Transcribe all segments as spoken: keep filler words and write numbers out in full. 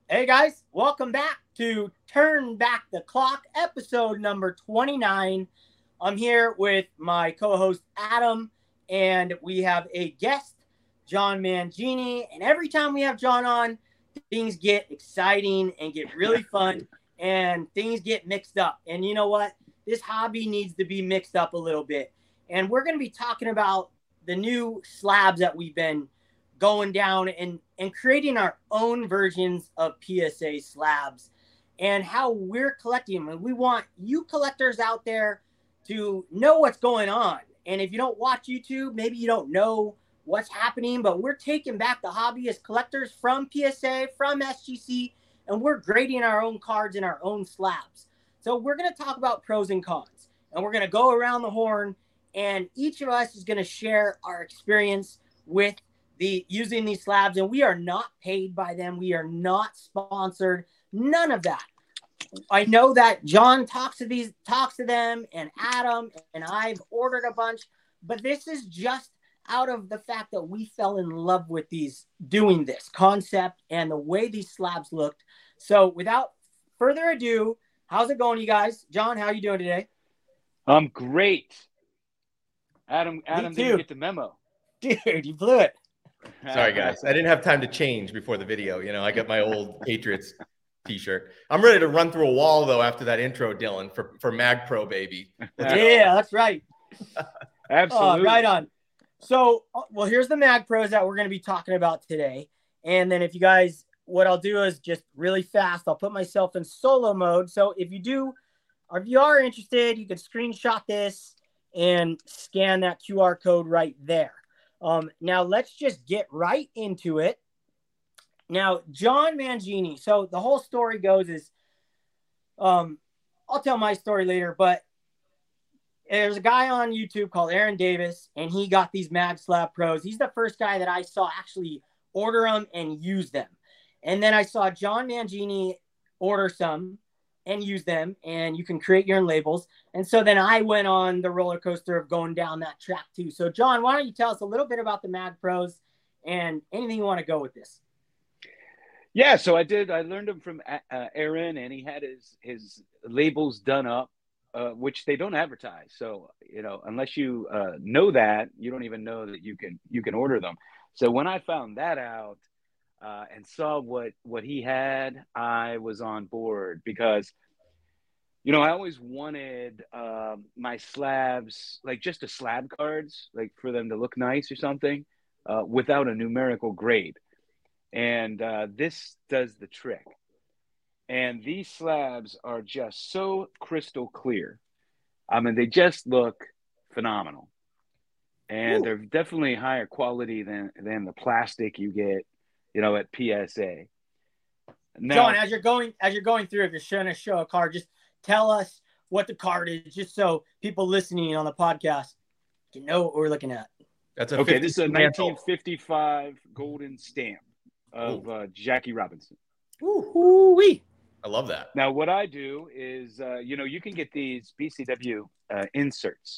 Hey guys, welcome back to Turn Back the Clock, episode number twenty-nine. I'm here with my co-host Adam, and we have a guest, John Mangini. And every time we have John on, things get exciting and get really fun, and things get mixed up. And you know what? This hobby needs to be mixed up a little bit. And we're going to be talking about the new slabs that we've been going down and, and creating our own versions of P S A slabs and how we're collecting them. And we want you collectors out there to know what's going on. And if you don't watch YouTube, maybe you don't know what's happening, but we're taking back the hobby as collectors from P S A, from S G C, and we're grading our own cards and our own slabs. So we're going to talk about pros and cons, and we're going to go around the horn, and each of us is going to share our experience with the using these slabs, and we are not paid by them. We are not sponsored. None of that. I know that John talks to these, talks to them, and Adam, and I've ordered a bunch, but this is just out of the fact that we fell in love with these, doing this concept and the way these slabs looked. So without further ado, how's it going, you guys? John, how are you doing today? I'm great. Adam, Adam didn't get the memo. Dude, you blew it. Sorry, guys. I didn't have time to change before the video. You know, I got my old Patriots t-shirt. I'm ready to run through a wall, though, after that intro, Dylan, for, for Mag Pro, baby. Yeah, that's right. Absolutely. Uh, right on. So, well, here's the Mag Pros that we're going to be talking about today. And then if you guys, what I'll do is just really fast, I'll put myself in solo mode. So if you do, or if you are interested, you can screenshot this and scan that Q R code right there. Um, now let's just get right into it. Now, John Mangini. So the whole story goes is, um, I'll tell my story later, but there's a guy on YouTube called Aaron Davis, and he got these Mag Slab Pros. He's the first guy that I saw actually order them and use them. And then I saw John Mangini order some and use them, and you can create your own labels. And so then I went on the roller coaster of going down that track too. So John, why don't you tell us a little bit about the Mag Pros and anything you want to go with this? Yeah, so I did. I learned them from uh, Aaron, and he had his his labels done up, uh, which they don't advertise. So you know, unless you uh, know that, you don't even know that you can you can order them. So when I found that out uh, and saw what what he had, I was on board because, you know, I always wanted uh, my slabs, like just the slab cards, like for them to look nice or something, uh, without a numerical grade. And uh, this does the trick. And these slabs are just so crystal clear. I mean, they just look phenomenal. And Ooh. They're definitely higher quality than, than the plastic you get, you know, at P S A. Now, John, as you're going as you're going through, if you're showing a show a card, just tell us what the card is, just so people listening on the podcast can know what we're looking at. That's a okay. This is a nineteen fifty-five golden stamp of uh, Jackie Robinson. Ooh, wee! I love that. Now, what I do is, uh, you know, you can get these B C W uh, inserts.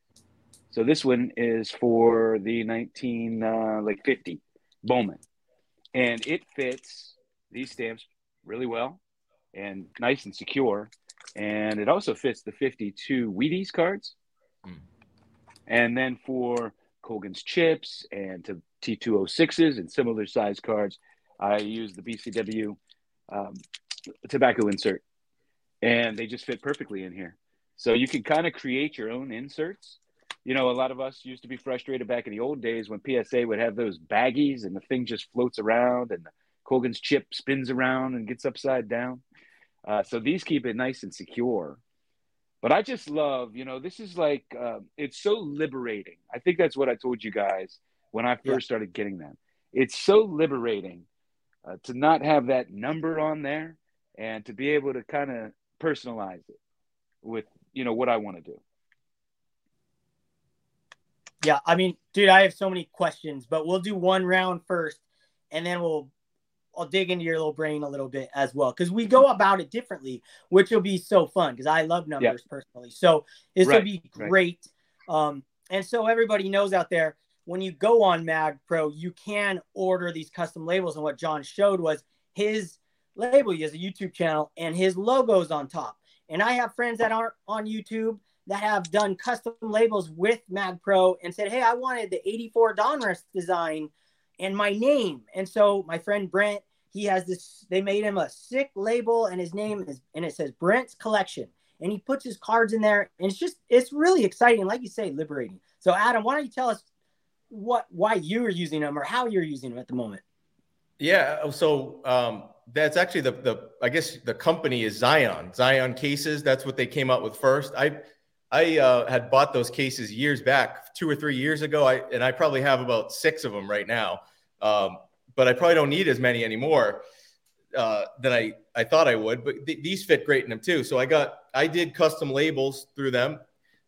So this one is for the nineteen uh, like fifty Bowman, and it fits these stamps really well and nice and secure. And it also fits the fifty-two Wheaties cards. Mm. And then for Colgan's chips and to T two oh sixes and similar size cards, I use the B C W um, tobacco insert. And they just fit perfectly in here. So you can kind of create your own inserts. You know, a lot of us used to be frustrated back in the old days when P S A would have those baggies and the thing just floats around and the Colgan's chip spins around and gets upside down. Uh, so these keep it nice and secure. But I just love, you know, this is like, uh, it's so liberating. I think that's what I told you guys when I first yeah. started getting them. It's so liberating uh, to not have that number on there and to be able to kind of personalize it with, you know, what I want to do. Yeah, I mean, dude, I have so many questions, but we'll do one round first, and then we'll I'll dig into your little brain a little bit as well, because we go about it differently, which will be so fun because I love numbers yeah. personally. So this right, will be great. Right. Um, and so everybody knows out there, when you go on Mag Pro, you can order these custom labels. And what John showed was his label. He has a YouTube channel and his logo's on top. And I have friends that aren't on YouTube that have done custom labels with MagPro and said, hey, I wanted the eighty-four Donruss design and my name. And so my friend Brent, he has this, they made him a sick label and his name is, and it says Brent's Collection. And he puts his cards in there and it's just, it's really exciting. Like you say, liberating. So Adam, why don't you tell us what, why you're using them or how you're using them at the moment? Yeah. So um, that's actually the, the, I guess the company is Zion, Zion cases. That's what they came out with first. I, I uh, had bought those cases years back, two or three years ago. I, and I probably have about six of them right now. Um, but I probably don't need as many anymore uh, than I, I thought I would, but th- these fit great in them too. So I got, I did custom labels through them.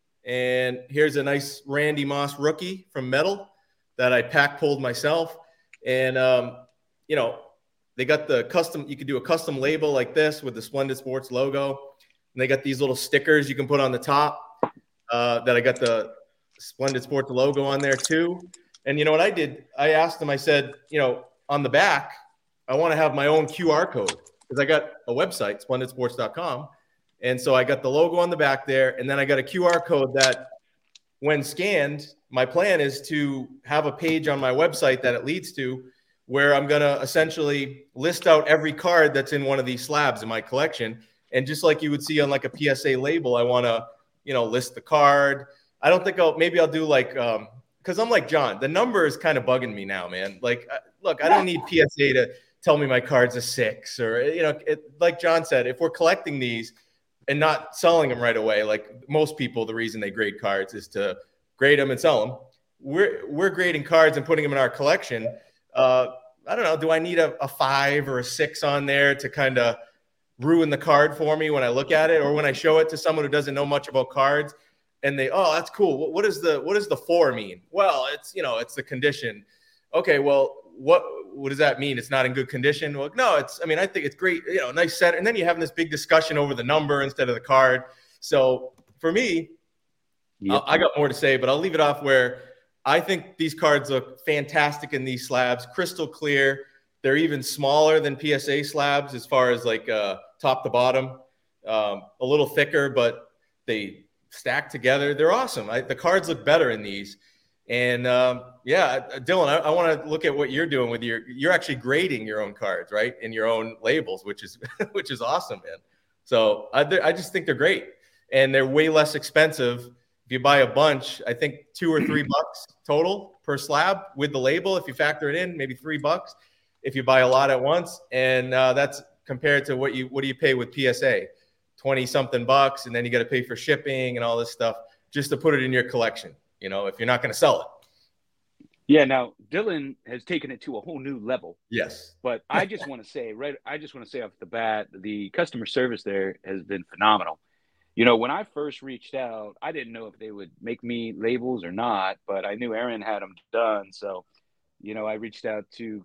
And here's a nice Randy Moss rookie from Metal that I pack pulled myself. And, um, you know, they got the custom, you could do a custom label like this with the Splendid Sports logo. And they got these little stickers you can put on the top uh, that I got the Splendid Sports logo on there too. And you know what I did? I asked them, I said, you know, on the back, I want to have my own Q R code because I got a website, splendid sports dot com. And so I got the logo on the back there. And then I got a Q R code that when scanned, my plan is to have a page on my website that it leads to where I'm going to essentially list out every card that's in one of these slabs in my collection. And just like you would see on like a P S A label, I want to, you know, list the card. I don't think I'll, maybe I'll do like, um, cause I'm like, John, the number is kind of bugging me now, man. Like, look, I don't need P S A to tell me my card's a six or, you know, it, like John said, if we're collecting these and not selling them right away, like most people, the reason they grade cards is to grade them and sell them. We're, we're grading cards and putting them in our collection. Uh, I don't know. Do I need a, a five or a six on there to kind of ruin the card for me when I look at it, or when I show it to someone who doesn't know much about cards and they, oh, that's cool. What, what is the, what does the four mean? Well, it's, you know, it's the condition. Okay. Well, what, what does that mean? It's not in good condition. Well, no, it's, I mean, I think it's great, you know, nice set. And then you're having this big discussion over the number instead of the card. So for me, yep. I got more to say, but I'll leave it off where I think these cards look fantastic in these slabs, crystal clear. They're even smaller than P S A slabs as far as like uh, top to bottom, um, a little thicker, but they stack together. They're awesome. I, the cards look better in these. And um, yeah, Dylan, I, I want to look at what you're doing with your, you're actually grading your own cards, right? In your own labels, which is, which is awesome, man. So I, I just think they're great and they're way less expensive. If you buy a bunch, I think two or three bucks total per slab with the label. If you factor it in, maybe three bucks if you buy a lot at once. And uh, that's compared to what you, what do you pay with P S A? twenty something bucks. And then you got to pay for shipping and all this stuff just to put it in your collection, you know, if you're not going to sell it. Yeah. Now Dylan has taken it to a whole new level. Yes. But I just want to say, right. I just want to say off the bat, the customer service there has been phenomenal. You know, when I first reached out, I didn't know if they would make me labels or not, but I knew Aaron had them done. So, you know, I reached out to,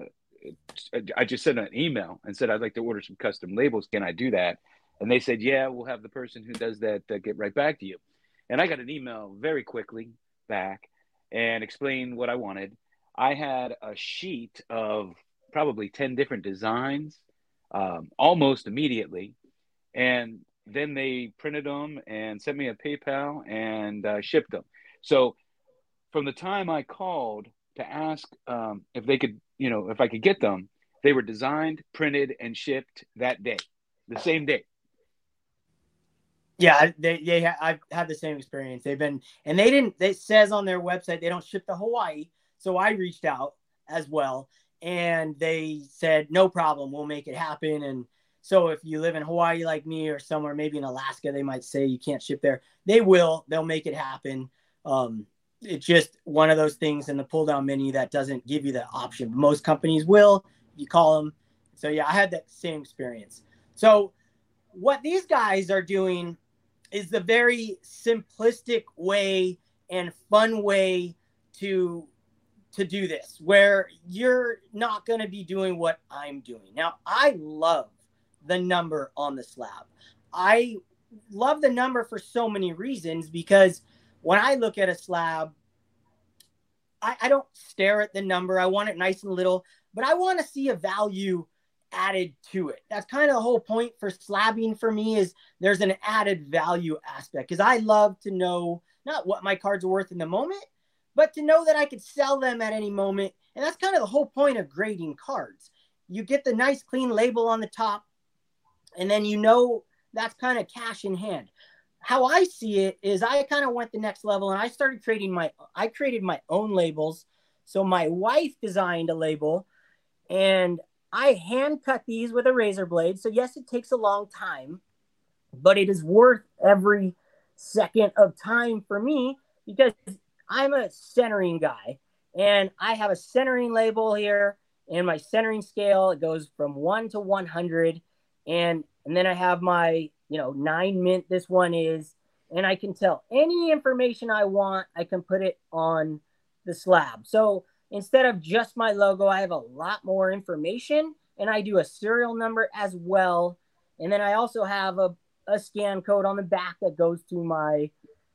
uh, I just sent an email and said, I'd like to order some custom labels. Can I do that? And they said, yeah, we'll have the person who does that uh, get right back to you. And I got an email very quickly back and explained what I wanted. I had a sheet of probably ten different designs um, almost immediately. And then they printed them and sent me a PayPal and uh, shipped them. So from the time I called to ask um, if they could, you know, if I could get them, they were designed, printed, and shipped that day, the same day. Yeah, they, they I've had the same experience. They've been, and they didn't, it says on their website, they don't ship to Hawaii. So I reached out as well and they said, no problem, we'll make it happen. And so if you live in Hawaii like me or somewhere, maybe in Alaska, they might say you can't ship there. They will. They'll make it happen. Um, it's just one of those things in the pull down menu that doesn't give you that option. Most companies will. You call them. So yeah, I had that same experience. So what these guys are doing is the very simplistic way and fun way to to do this, where you're not going to be doing what I'm doing. Now, I love the number on the slab. I love the number for so many reasons, because when I look at a slab, I, I don't stare at the number. I want it nice and little, but I want to see a value added to it. That's kind of the whole point for slabbing for me, is there's an added value aspect, because I love to know not what my cards are worth in the moment, but to know that I could sell them at any moment. And that's kind of the whole point of grading cards. You get the nice clean label on the top, and then you know that's kind of cash in hand. How I see it is I kind of went the next level, and I started creating my, I created my own labels. So my wife designed a label, and I hand cut these with a razor blade. So yes, it takes a long time, but it is worth every second of time for me, because I'm a centering guy, and I have a centering label here, and my centering scale, it goes from one to one hundred. And, and then I have my, you know, nine mint, this one is, and I can tell any information I want, I can put it on the slab. So instead of just my logo, I have a lot more information, and I do a serial number as well. And then I also have a, a scan code on the back that goes to my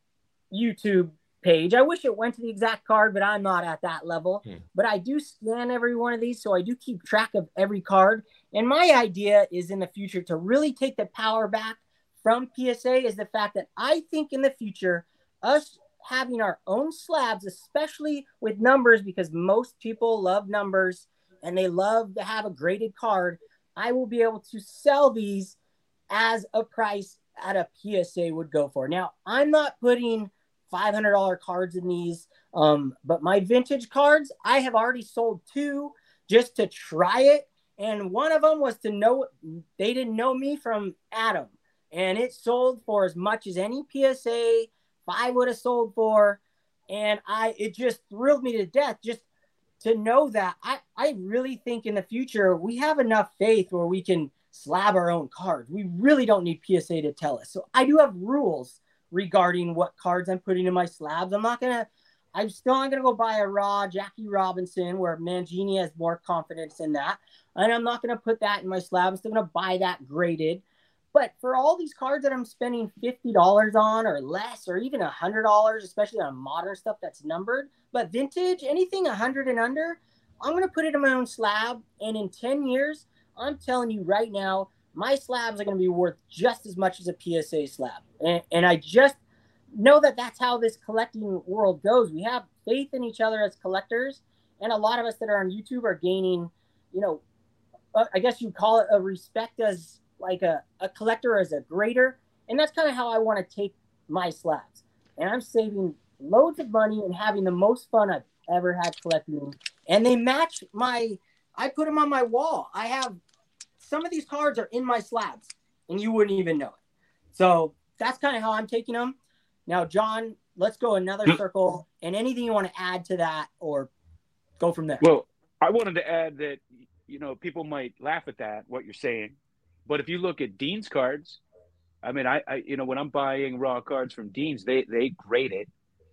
YouTube page. I wish it went to the exact card, but I'm not at that level. Hmm. But I do scan every one of these, so I do keep track of every card. And my idea is in the future to really take the power back from P S A, is the fact that I think in the future, us having our own slabs, especially with numbers, because most people love numbers and they love to have a graded card, I will be able to sell these as a price at a P S A would go for. Now, I'm not putting five hundred dollars cards in these, um, but my vintage cards, I have already sold two just to try it. And one of them was to know, they didn't know me from Adam. And it sold for as much as any P S A five would have sold for. And I, it just thrilled me to death just to know that. I, I really think in the future, we have enough faith where we can slab our own cards. We really don't need P S A to tell us. So I do have rules regarding what cards I'm putting in my slabs. I'm not going to, I'm still not going to go buy a raw Jackie Robinson where Mangini has more confidence in that. And I'm not going to put that in my slab. I'm still going to buy that graded. But for all these cards that I'm spending fifty dollars on or less, or even one hundred dollars, especially on modern stuff that's numbered, but vintage, anything one hundred and under, I'm going to put it in my own slab. And in ten years, I'm telling you right now, my slabs are going to be worth just as much as a P S A slab. And, and I just know that that's how this collecting world goes. We have faith in each other as collectors. And a lot of us that are on YouTube are gaining, you know, uh, I guess you call it a respect as like a, a collector, as a grader. And that's kind of how I want to take my slabs. And I'm saving loads of money and having the most fun I've ever had collecting. And they match my, I put them on my wall. I have, some of these cards are in my slabs and you wouldn't even know it. So that's kind of how I'm taking them. Now, John, let's go another circle, and anything you want to add to that or go from there. Well, I wanted to add that, you know, people might laugh at that, what you're saying, but if you look at Dean's cards, I mean, I, I you know, when I'm buying raw cards from Dean's, they, they grade it.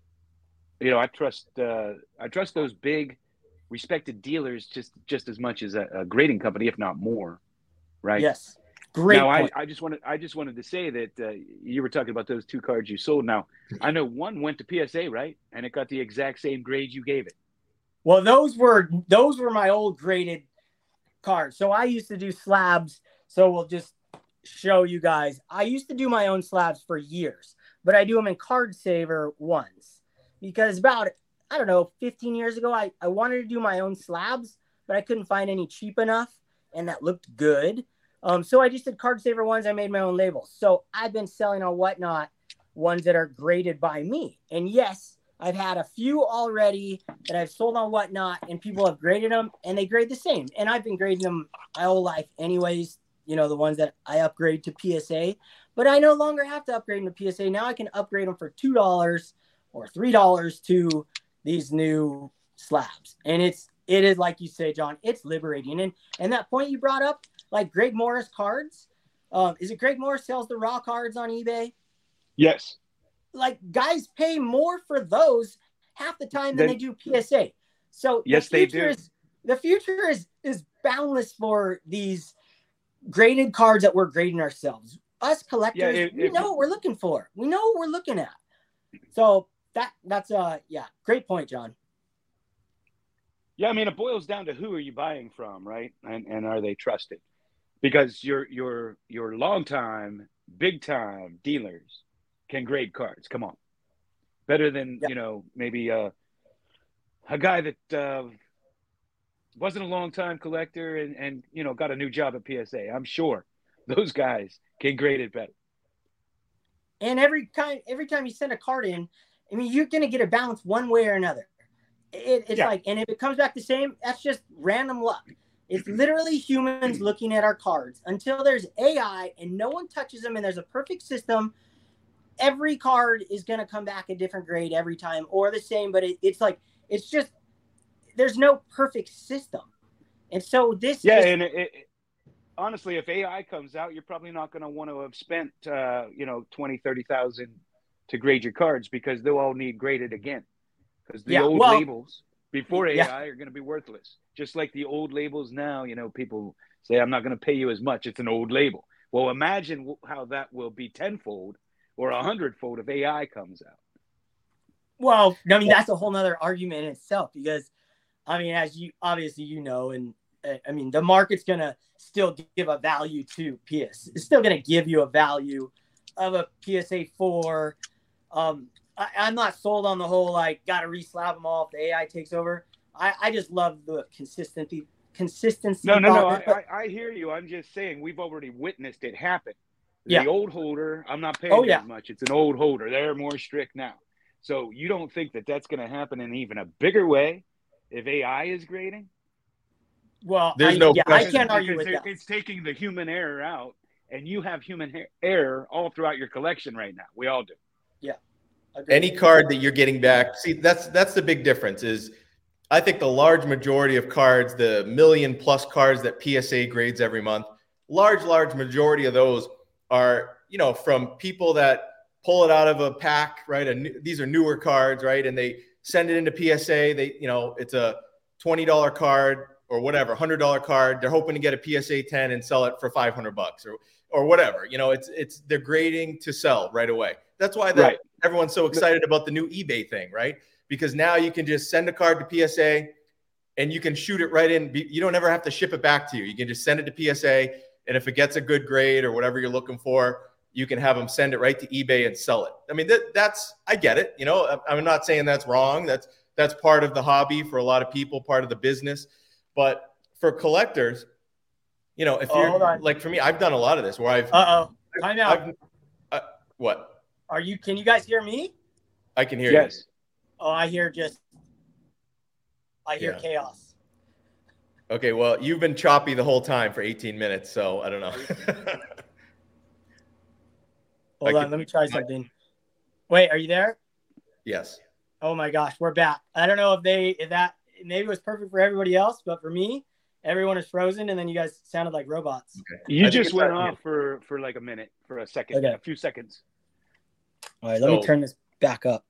You know, I trust, uh, I trust those big respected dealers just, just as much as a, a grading company, if not more. Right. Yes. Great. Now, I, I just wanted I just wanted to say that uh, you were talking about those two cards you sold. Now, I know one went to P S A, right? And it got the exact same grade you gave it. Well, those were those were my old graded cards. So I used to do slabs. So we'll just show you guys. I used to do my own slabs for years, but I do them in Card Saver ones because about, I don't know, fifteen years ago, I, I wanted to do my own slabs, but I couldn't find any cheap enough and that looked good. Um, so I just did Card Saver ones. I made my own labels. So I've been selling on Whatnot ones that are graded by me. And yes, I've had a few already that I've sold on Whatnot and people have graded them and they grade the same. And I've been grading them my whole life anyways, you know, the ones that I upgrade to P S A. But I no longer have to upgrade them to P S A. Now I can upgrade them for two dollars or three dollars to these new slabs. And it's, it is like you say, John, it's liberating. And, and that point you brought up, like Greg Morris cards. Um, is it Greg Morris sells the raw cards on eBay? Yes. Like guys pay more for those half the time than they, they do P S A. So yes, the they do. Is, the future is is boundless for these graded cards that we're grading ourselves. Us collectors, yeah, it, we it, know what we're looking for. We know what we're looking at. So that that's uh yeah, great point, John. Yeah, I mean, it boils down to who are you buying from, right? And and are they trusted? because your your your long time, big time dealers can grade cards. Come on, better than Yeah. you know maybe uh, a guy that uh, wasn't a long time collector and and you know got a new job at P S A. I'm sure those guys can grade it better. And every time, every time you send a card in, I mean, you're going to get a bounce one way or another. It, it's Yeah. like, and if it comes back the same, that's just random luck. It's literally humans looking at our cards until there's A I and no one touches them and there's a perfect system. Every card is going to come back a different grade every time or the same, but it, it's like, it's just, there's no perfect system. And so this, Yeah, just, and it, it, honestly, if A I comes out, you're probably not going to want to have spent, uh, you know, twenty, thirty thousand to grade your cards because they'll all need graded again. Because the Yeah, old well- labels before A I Yeah. are going to be worthless. Just like the old labels now, you know, people say, I'm not going to pay you as much. It's an old label. Well, imagine how that will be tenfold or a hundredfold if A I comes out. well, I mean, that's a whole nother argument in itself because, I mean, as you obviously you know, and uh, I mean, the market's gonna still give a value to P S. It's still gonna give you a value of a P S A four. Um, I, I'm not sold on the whole like gotta re-slab them all if the A I takes over. I, I just love the consistency. Consistency. No, no, no. thought. I, I, I hear you. I'm just saying we've already witnessed it happen. The Yeah. old holder, I'm not paying Oh, you yeah. as much. It's an old holder. They're more strict now. So you don't think that that's going to happen in even a bigger way if A I is grading? Well, There's I, no yeah, I question. can't argue with Because that. it's taking the human error out, and you have human ha- error all throughout your collection right now. We all do. Agreed. Any card that you're getting back, see, that's that's the big difference. Is I think the large majority of cards, the million plus cards that P S A grades every month, large large majority of those are, you know, from people that pull it out of a pack, right? A new, these are newer cards, right? And they send it into P S A. They, you know, it's a twenty dollar card or whatever, one hundred dollar card. They're hoping to get a P S A ten and sell it for five hundred bucks or or whatever. You know, it's it's they're grading to sell right away. That's why that Right. everyone's so excited about the new eBay thing, right? Because now you can just send a card to P S A and you can shoot it right in. You don't ever have to ship it back to you. You can just send it to P S A. And if it gets a good grade or whatever you're looking for, you can have them send it right to eBay and sell it. I mean, that, that's, I get it. You know, I'm not saying that's wrong. That's, that's part of the hobby for a lot of people, part of the business. But for collectors, you know, if Oh, hold you're on. like, for me, I've done a lot of this where I've, Uh oh. Time out. I've uh, what? Are you? Can you guys hear me? I can hear Yes. Oh, I hear just. I hear Yeah. chaos. you. Okay. Well, you've been choppy the whole time for eighteen minutes. So I don't know. Hold I on, can- let me try something. Wait, are you there? Yes. Oh my gosh, we're back. I don't know if they if that maybe it was perfect for everybody else, but for me, everyone is frozen, and then you guys sounded like robots. You I think just it's went on off for, for like a minute, for a second, Okay. a few seconds. All right, let me So- turn this back up.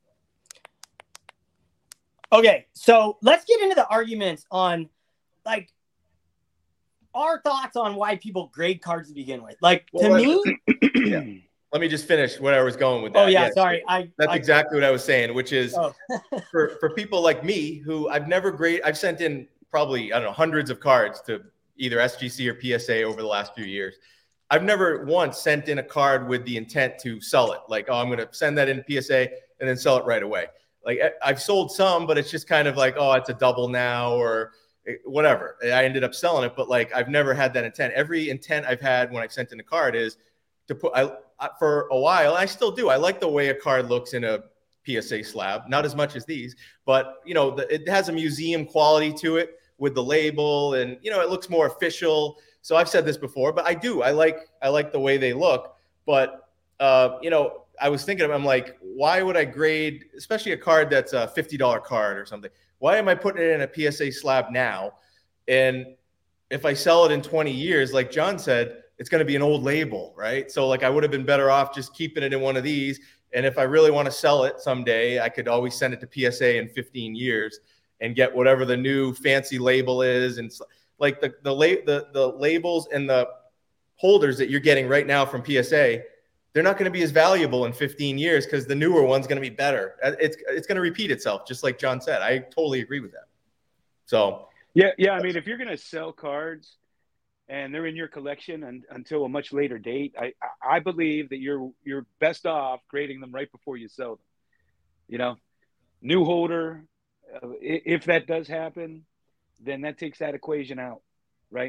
Okay, so let's get into the arguments on like our thoughts on why people grade cards to begin with. Like to Well, me, Yeah. Let me just finish where I was going with that. oh yeah, Yes. sorry, I That's I, exactly what I was saying, which is Oh. for, for people like me who I've never grade, I've sent in probably, I don't know, hundreds of cards to either S G C or P S A over the last few years. I've never once sent in a card with the intent to sell it. Like, oh, I'm going to send that in P S A and then sell it right away. Like I- I've sold some, but it's just kind of like, oh, it's a double now or whatever. I ended up selling it, but like I've never had that intent. Every intent I've had when I've sent in a card is to put, I, I for a while, I still do. I like the way a card looks in a P S A slab, not as much as these, but you know, the, it has a museum quality to it with the label and, you know, it looks more official. So I've said this before, but I do, I like, I like the way they look, but uh, you know, I was thinking of, I'm like, why would I grade, especially a card that's a fifty dollar card or something? Why am I putting it in a P S A slab now? And if I sell it in twenty years, like John said, it's going to be an old label, right? So like I would have been better off just keeping it in one of these. And if I really want to sell it someday, I could always send it to P S A in fifteen years and get whatever the new fancy label is. And like the, the, la- the, the labels and the holders that you're getting right now from P S A, they're not going to be as valuable in fifteen years because the newer one's going to be better. It's, it's going to repeat itself, just like John said. I totally agree with that. So Yeah, yeah. I mean, if you're going to sell cards, and they're in your collection and, until a much later date, I, I believe that you're you're best off grading them right before you sell them. You know, new holder, uh, if that does happen, then that takes that equation out, right?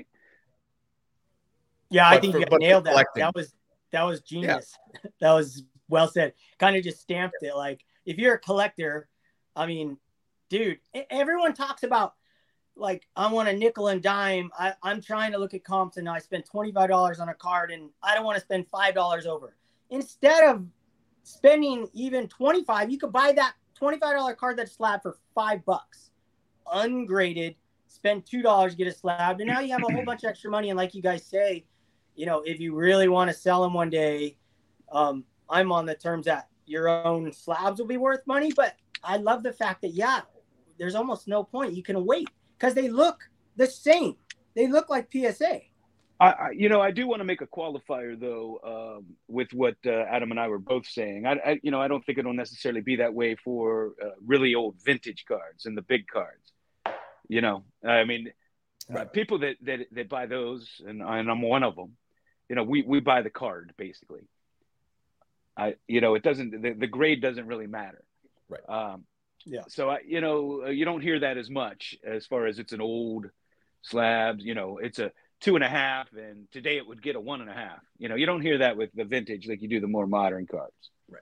Yeah, I But think for- you but for nailed that. collecting. That was that was genius. That was well said. Kind of just stamped it. Like, if you're a collector, I mean, dude, e- everyone talks about, like, I want a nickel and dime. I, I'm trying to look at comps and I spend twenty-five dollars on a card and I don't want to spend five dollars over. Instead of spending even twenty-five, you could buy that twenty-five dollars card that's slabbed for five bucks, ungraded, spend two dollars, get it slabbed. And now you have a whole bunch of extra money. And like you guys say, you know, if you really want to sell them one day, um, I'm on the terms that your own slabs will be worth money. But I love the fact that, yeah, there's almost no point. You can wait because they look the same. They look like P S A. I, I, you know, I do want to make a qualifier though, um, with what uh, Adam and I were both saying. I, I, you know, I don't think it'll necessarily be that way for uh, really old vintage cards and the big cards. You know, I mean, uh, people that, that that buy those, and, and I'm one of them. You know, we we buy the card basically. I, you know, it doesn't. The, the grade doesn't really matter. Right. Um, Yeah. So I, you know, you don't hear that as much as far as it's an old slab. You know, it's a two and a half, and today it would get a one and a half. You know, you don't hear that with the vintage like you do the more modern cards. Right.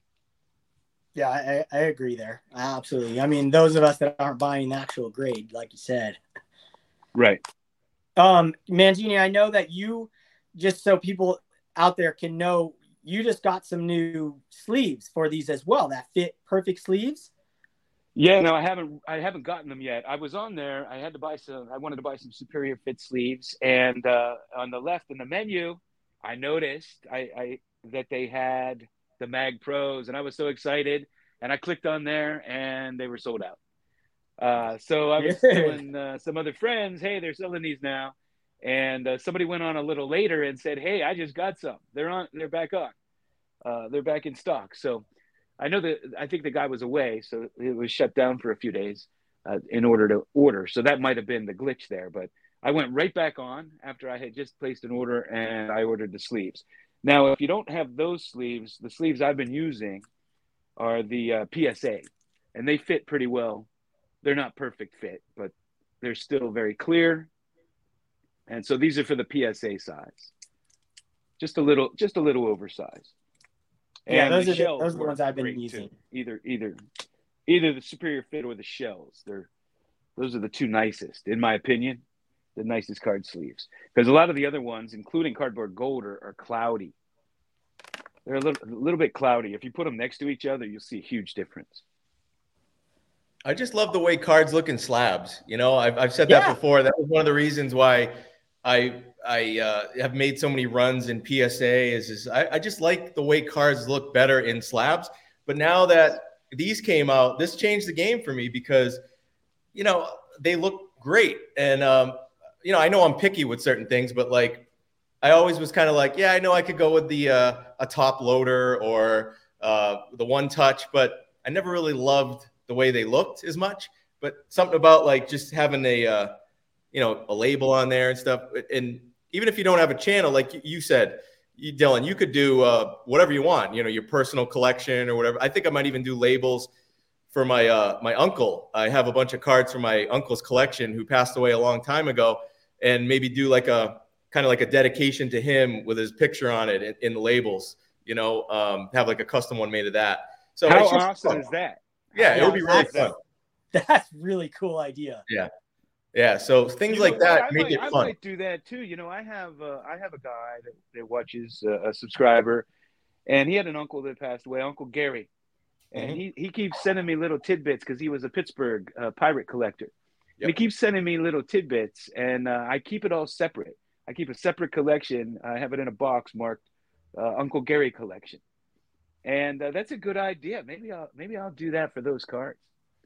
Yeah, I, I agree there. Absolutely. I mean, those of us that aren't buying the actual grade, like you said. Right. Um, Mangini, I know that you, just so people out there can know, you just got some new sleeves for these as well that fit perfect sleeves. Yeah, no, I haven't. I haven't gotten them yet. I was on there. I had to buy some. I wanted to buy some Superior Fit sleeves, and uh, on the left in the menu, I noticed I, I that they had the Mag Pros, and I was so excited. And I clicked on there, and they were sold out. Uh, so I was Good. telling uh, some other friends, "Hey, they're selling these now." And uh, somebody went on a little later and said, "Hey, I just got some. They're on. They're back on. Uh, they're back in stock." So I know that I think the guy was away, so it was shut down for a few days uh, in order to order. So that might have been the glitch there. But I went right back on after I had just placed an order, and I ordered the sleeves. Now, if you don't have those sleeves, the sleeves I've been using are the uh, P S A, and they fit pretty well. They're not perfect fit, but they're still very clear. And so these are for the P S A size, just a little, just a little oversized. Yeah, And those the are the, shells those are the work ones I've been great, using. too. Either, either, either the Superior Fit or the shells. They're, those are the two nicest, in my opinion, the nicest card sleeves. Because a lot of the other ones, including Cardboard Gold, are, are cloudy. They're a little, a little bit cloudy. If you put them next to each other, you'll see a huge difference. I just love the way cards look in slabs. You know, I've, I've said that Yeah. before. That was one of the reasons why I I uh, have made so many runs in P S A is, is I, I just like the way cards look better in slabs. But now that these came out, this changed the game for me because, you know, they look great. And, um, you know, I know I'm picky with certain things, but like I always was kind of like, yeah, I know I could go with the uh, a top loader or uh, the one touch, but I never really loved the way they looked as much. But something about like just having a, uh, you know, a label on there and stuff. And even if you don't have a channel, like you said, you, Dylan, you could do uh, whatever you want, you know, your personal collection or whatever. I think I might even do labels for my uh, my uncle. I have a bunch of cards from my uncle's collection who passed away a long time ago, and maybe do like a kind of like a dedication to him with his picture on it in, in the labels, you know, um, have like a custom one made of that. So How it's just awesome fun. is that? Yeah, Yeah, it would be really that's- fun. That's really cool idea. Yeah. Yeah. So things You like know what? that I make might, it I fun. might do that too. You know, I have uh, I have a guy that, that watches uh, a subscriber, and he had an uncle that passed away, Uncle Gary, and Mhm. he, he keeps sending me little tidbits because he was a Pittsburgh uh, pirate collector. Yep. And he keeps sending me little tidbits, and uh, I keep it all separate. I keep a separate collection. I have it in a box marked uh, Uncle Gary collection, and uh, that's a good idea. Maybe I'll maybe I'll do that for those cards.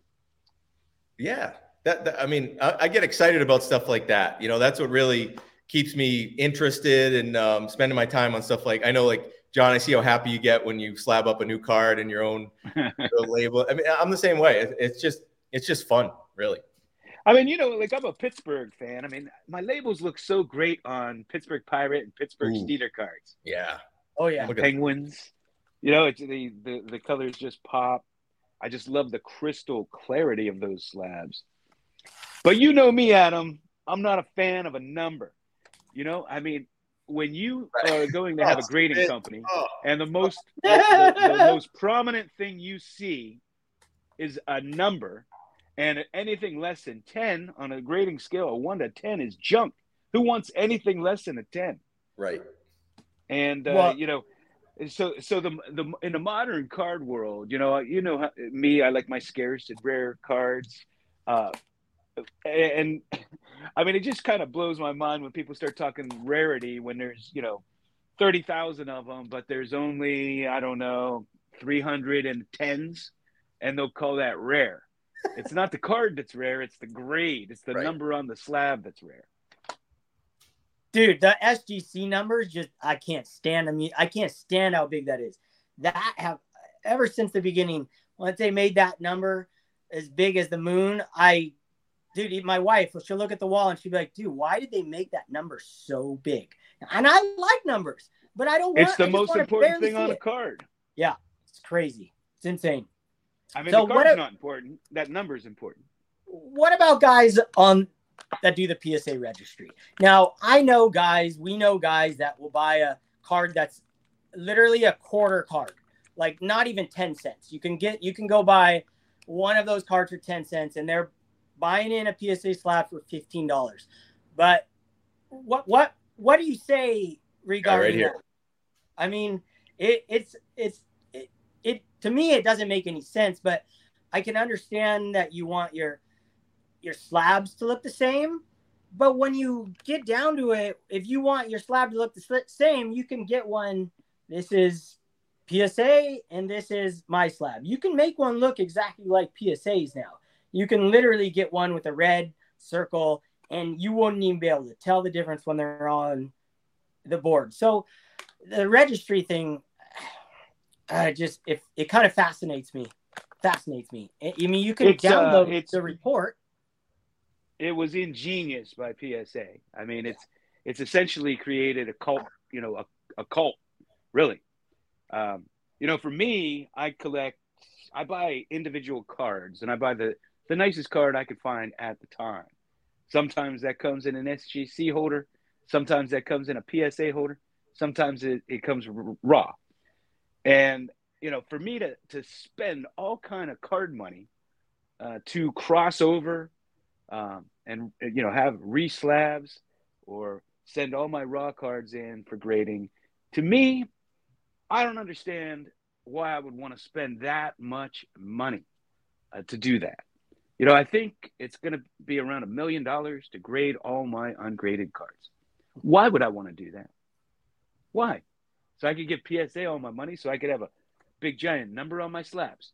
Yeah. That, that I mean, I, I get excited about stuff like that. You know, that's what really keeps me interested in um, spending my time on stuff like, I know, like, John, I see how happy you get when you slab up a new card in your own label. I mean, I'm the same way. It, it's just, it's just fun, really. I mean, you know, like I'm a Pittsburgh fan. I mean, my labels look so great on Pittsburgh Pirate and Pittsburgh Ooh. Steeler cards. Yeah. Oh yeah. And Penguins. You know, it's the, the the colors just pop. I just love the crystal clarity of those slabs. But you know me, Adam. I'm not a fan of a number. You know, I mean, when you are going to have a grading company, and the most the, the, the most prominent thing you see is a number, and anything less than ten on a grading scale of one to ten is junk. Who wants anything less than a ten? Right. And uh, well, you know. So, so the the in the modern card world, you know, you know how, me, I like my scarce and rare cards, uh, and I mean, it just kind of blows my mind when people start talking rarity when there's, you know, thirty thousand of them, but there's only, I don't know, three hundred and tens, and they'll call that rare. It's not the card that's rare; it's the grade, it's the right. number on the slab that's rare. Dude, the S G C numbers just I can't stand them. I can't stand how big that is. That have ever since the beginning, once they made that number as big as the moon, I dude, my wife, she'll look at the wall and she'll be like, dude, why did they make that number so big? And I like numbers, but I don't want It's the most important thing on a it. card. Yeah, it's crazy. It's insane. I mean, so the card's what, not important. That number is important. What about guys on that do the P S A registry? Now, I know guys, we know guys that will buy a card that's literally a quarter card, like not even ten cents. You can get, you can go buy one of those cards for ten cents and they're buying in a P S A slab for fifteen dollars. But what, what, what do you say regarding yeah, right that? I mean, it, it's, it's, it, it, to me, it doesn't make any sense, but I can understand that you want your, your slabs to look the same, but when you get down to it, if you want your slab to look the same, you can get one. This is P S A and this is my slab. You can make one look exactly like P S A's now. You can literally get one with a red circle and you wouldn't even be able to tell the difference when they're on the board. So the registry thing, I just, if it, it kind of fascinates me, fascinates me. I mean, you can it's, download uh, it's, the report. It was ingenious by P S A. I mean, it's it's essentially created a cult, you know, a, a cult, really. Um, you know, for me, I collect, I buy individual cards, and I buy the, the nicest card I could find at the time. Sometimes that comes in an S G C holder. Sometimes that comes in a P S A holder. Sometimes it, it comes raw. And, you know, for me to, to spend all kind of card money uh, to cross over, Um, and, you know, have re-slabs or send all my raw cards in for grading. To me, I don't understand why I would want to spend that much money uh, to do that. You know, I think it's going to be around a million dollars to grade all my ungraded cards. Why would I want to do that? Why? So I could give P S A all my money so I could have a big giant number on my slabs.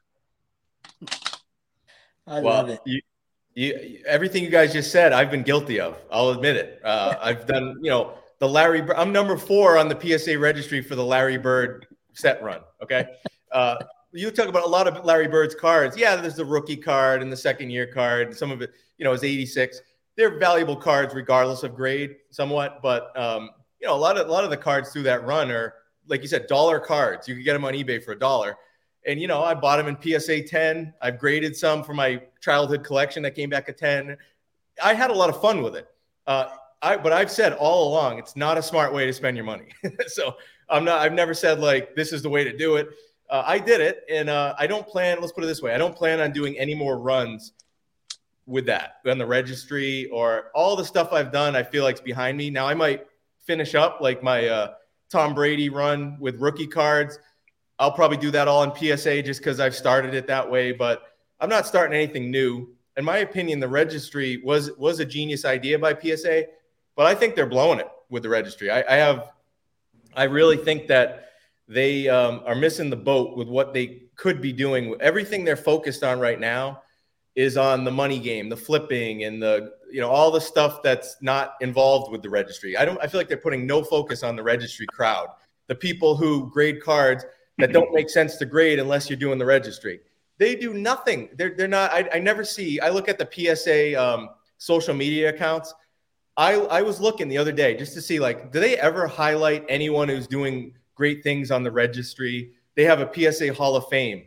I well, love it. You- You, everything you guys just said, I've been guilty of. I'll admit it. Uh, I've done, you know, the Larry. I'm number four on the P S A registry for the Larry Bird set run. Okay, uh, you talk about a lot of Larry Bird's cards. Yeah, there's the rookie card and the second year card. Some of it, you know, is eighty-six. They're valuable cards regardless of grade, somewhat. But um, you know, a lot of a lot of the cards through that run are, like you said, dollar cards. You can get them on eBay for a dollar. And, you know, I bought them in P S A ten. I've graded some for my childhood collection that came back at ten. I had a lot of fun with it. Uh, I, but I've said all along, it's not a smart way to spend your money. So I'm not, I've never said like, this is the way to do it. Uh, I did it. And uh, I don't plan, let's put it this way. I don't plan on doing any more runs with that on the registry or all the stuff I've done. I feel like it's behind me. Now I might finish up like my uh, Tom Brady run with rookie cards. I'll probably do that all in P S A just because I've started it that way, but I'm not starting anything new. In my opinion, the registry was was a genius idea by P S A, but I think they're blowing it with the registry. I, I have, I really think that they um, are missing the boat with what they could be doing. Everything they're focused on right now is on the money game, the flipping, and the, you know, all the stuff that's not involved with the registry. I don't. I feel like they're putting no focus on the registry crowd, the people who grade cards that don't make sense to grade unless you're doing the registry. They do nothing. They're they're not. I, I never see. I look at the P S A um, social media accounts. I, I was looking the other day just to see, like, do they ever highlight anyone who's doing great things on the registry? They have a P S A Hall of Fame.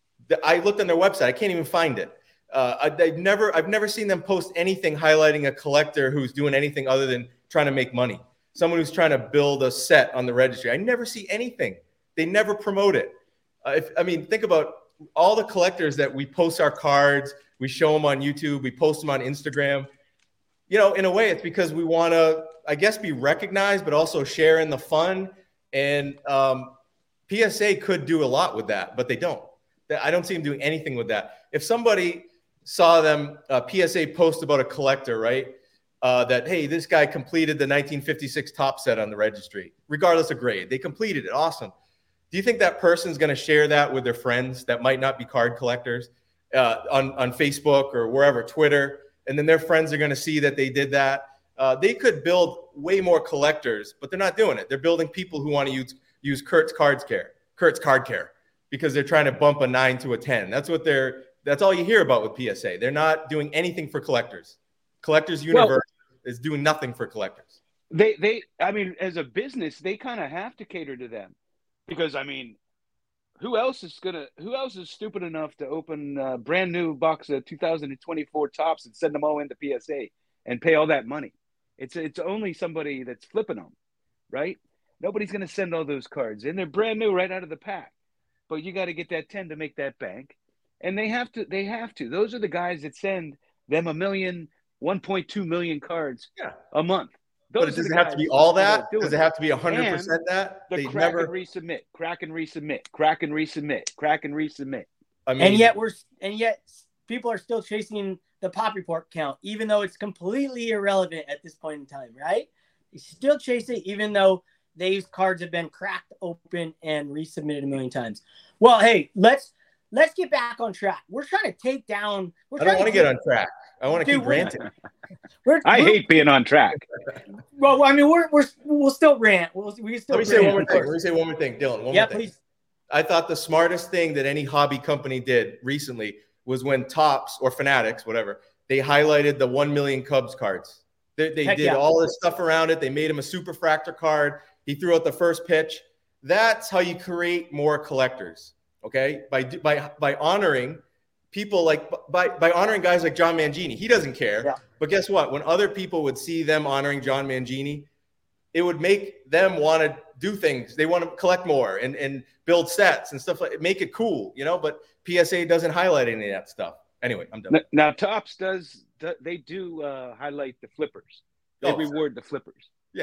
I looked on their website. I can't even find it. Uh, I, I've never, I've never seen them post anything highlighting a collector who's doing anything other than trying to make money. Someone who's trying to build a set on the registry. I never see anything. They never promote it. Uh, if, I mean, think about all the collectors that we post our cards, we show them on YouTube, we post them on Instagram. You know, in a way, it's because we want to, I guess, be recognized, but also share in the fun. And um, P S A could do a lot with that, but they don't. I don't see them doing anything with that. If somebody saw them, uh, P S A post about a collector, right? Uh, that, hey, this guy completed the nineteen fifty-six top set on the registry, regardless of grade. They completed it. Awesome. Do you think that person's going to share that with their friends that might not be card collectors uh, on, on Facebook or wherever, Twitter? And then their friends are going to see that they did that. Uh, they could build way more collectors, but they're not doing it. They're building people who want to use use Kurt's Cards Care, Kurt's Card Care, because they're trying to bump a nine to a ten. That's what they're. That's all you hear about with P S A. They're not doing anything for collectors. Collectors Universe well, is doing nothing for collectors. They they. I mean, as a business, they kind of have to cater to them, because I mean, who else is gonna? Who else is stupid enough to open a brand new box of two thousand twenty-four tops and send them all into P S A and pay all that money? It's it's only somebody that's flipping them, right? Nobody's going to send all those cards, and they're brand new right out of the pack. But you got to get that ten to make that bank, and they have to. They have to. Those are the guys that send them a million, one point two million cards yeah. a month. Those but it doesn't have to be all that. Does it have to be one hundred percent that? The they crack never and resubmit, crack and resubmit, crack and resubmit, crack and resubmit. I mean, and yet we're and yet people are still chasing the pop report count, even though it's completely irrelevant at this point in time, right? You still chase it, even though these cards have been cracked open and resubmitted a million times. Well, hey, let's let's get back on track. We're trying to take down. We're I don't want to get on track. I want to keep ranting. We're, I we're, hate being on track. Well, I mean, we're we're we'll still rant. We'll we still. Let me say one more thing. Let me say one more thing, Dylan. One yeah, more thing. please. I thought the smartest thing that any hobby company did recently was when Topps or Fanatics, whatever, they highlighted the one million Cubs cards. They, they did yeah. all this stuff around it. They made him a superfractor card. He threw out the first pitch. That's how you create more collectors, okay? By by by honoring people like by by honoring guys like John Mangini. He doesn't care. Yeah. But guess what? When other people would see them honoring John Mangini, it would make them want to do things. They want to collect more and, and build sets and stuff like it. Make it cool, you know? But P S A doesn't highlight any of that stuff. Anyway, I'm done. Now, now Topps does, they do uh, highlight the flippers. They oh, reward the flippers. Yeah.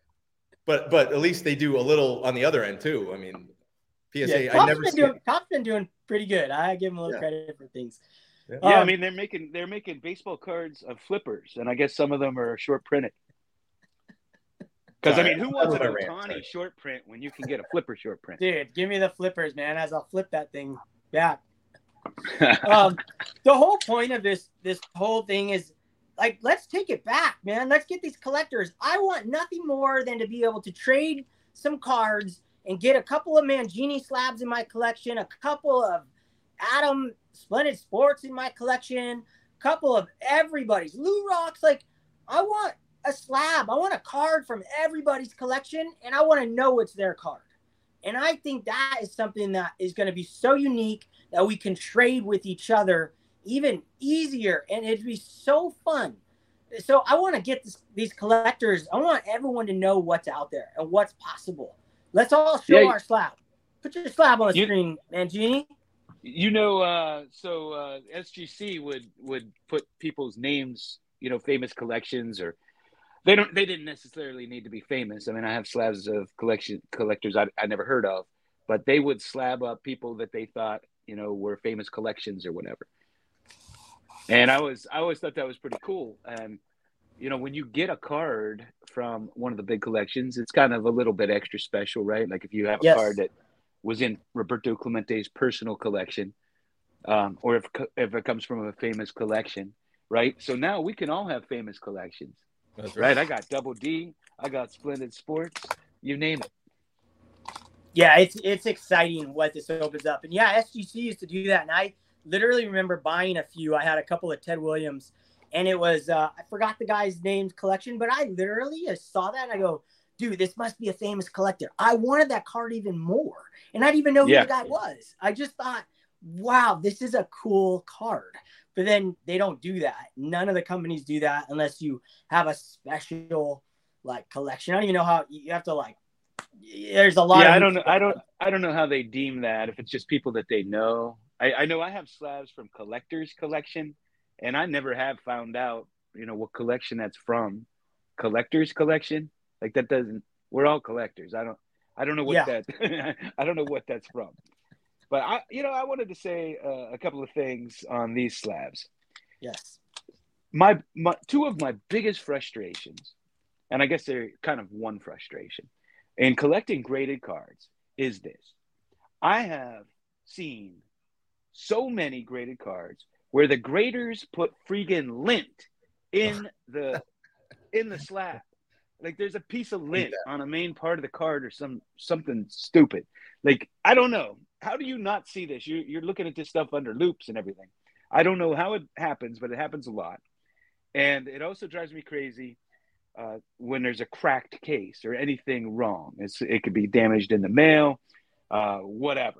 But but at least they do a little on the other end too. I mean, P S A. Yeah, I never. Been doing, Topps been doing pretty good. I give them a little yeah. credit for things. Yeah, um, yeah, I mean they're making they're making baseball cards of flippers, and I guess some of them are short printed. Because I mean, who wants an Ohtani short print when you can get a flipper short print? Dude, give me the flippers, man. As I'll flip that thing back. um, the whole point of this this whole thing is. Like, let's take it back, man. Let's get these collectors. I want nothing more than to be able to trade some cards and get a couple of Mangini slabs in my collection, a couple of Adam Splendid Sports in my collection, a couple of everybody's Lou Rocks. Like, I want a slab. I want a card from everybody's collection, and I want to know it's their card. And I think that is something that is going to be so unique that we can trade with each other even easier, and it'd be so fun. So I want to get this, these collectors. I want everyone to know what's out there and what's possible. Let's all show yeah, our slab. Put your slab on the you, screen, Mangini. You know, uh, so uh, S G C would would put people's names, you know, famous collections, or they don't. They didn't necessarily need to be famous. I mean, I have slabs of collection collectors I, I never heard of, but they would slab up people that they thought, you know, were famous collections or whatever. And I was, I always thought that was pretty cool. And, you know, when you get a card from one of the big collections, it's kind of a little bit extra special, right? Like if you have a yes. card that was in Roberto Clemente's personal collection, um, or if, if it comes from a famous collection, right? So now we can all have famous collections, That's right? right? I got Double D, I got Splendid Sports, you name it. Yeah, it's it's exciting what this opens up. And yeah, S G C used to do that. And I literally remember buying a few. I had a couple of Ted Williams, and it was uh, I forgot the guy's name's collection, but I literally I saw that and I go, dude, this must be a famous collector. I wanted that card even more, and I didn't even know Yeah. who the guy was. I just thought, wow, this is a cool card. But then they don't do that. None of the companies do that unless you have a special like collection. I don't even know how you have to like. There's a lot. Yeah, of I don't know. I don't. I don't know how they deem that. If it's just people that they know. I, I know I have slabs from collectors collection, and I never have found out, you know, what collection that's from. Collectors collection, like that doesn't. We're all collectors. I don't. I don't know what Yeah. that. I don't know what that's from. But I, you know, I wanted to say uh, a couple of things on these slabs. Yes. My, my two of my biggest frustrations, and I guess they're kind of one frustration, in collecting graded cards is this. I have seen so many graded cards where the graders put freaking lint in the in the slab. Like there's a piece of lint on a main part of the card or some something stupid. Like, I don't know. How do you not see this? You, you're looking at this stuff under loops and everything. I don't know how it happens, but it happens a lot. And it also drives me crazy uh, when there's a cracked case or anything wrong. It's, it could be damaged in the mail, uh, whatever.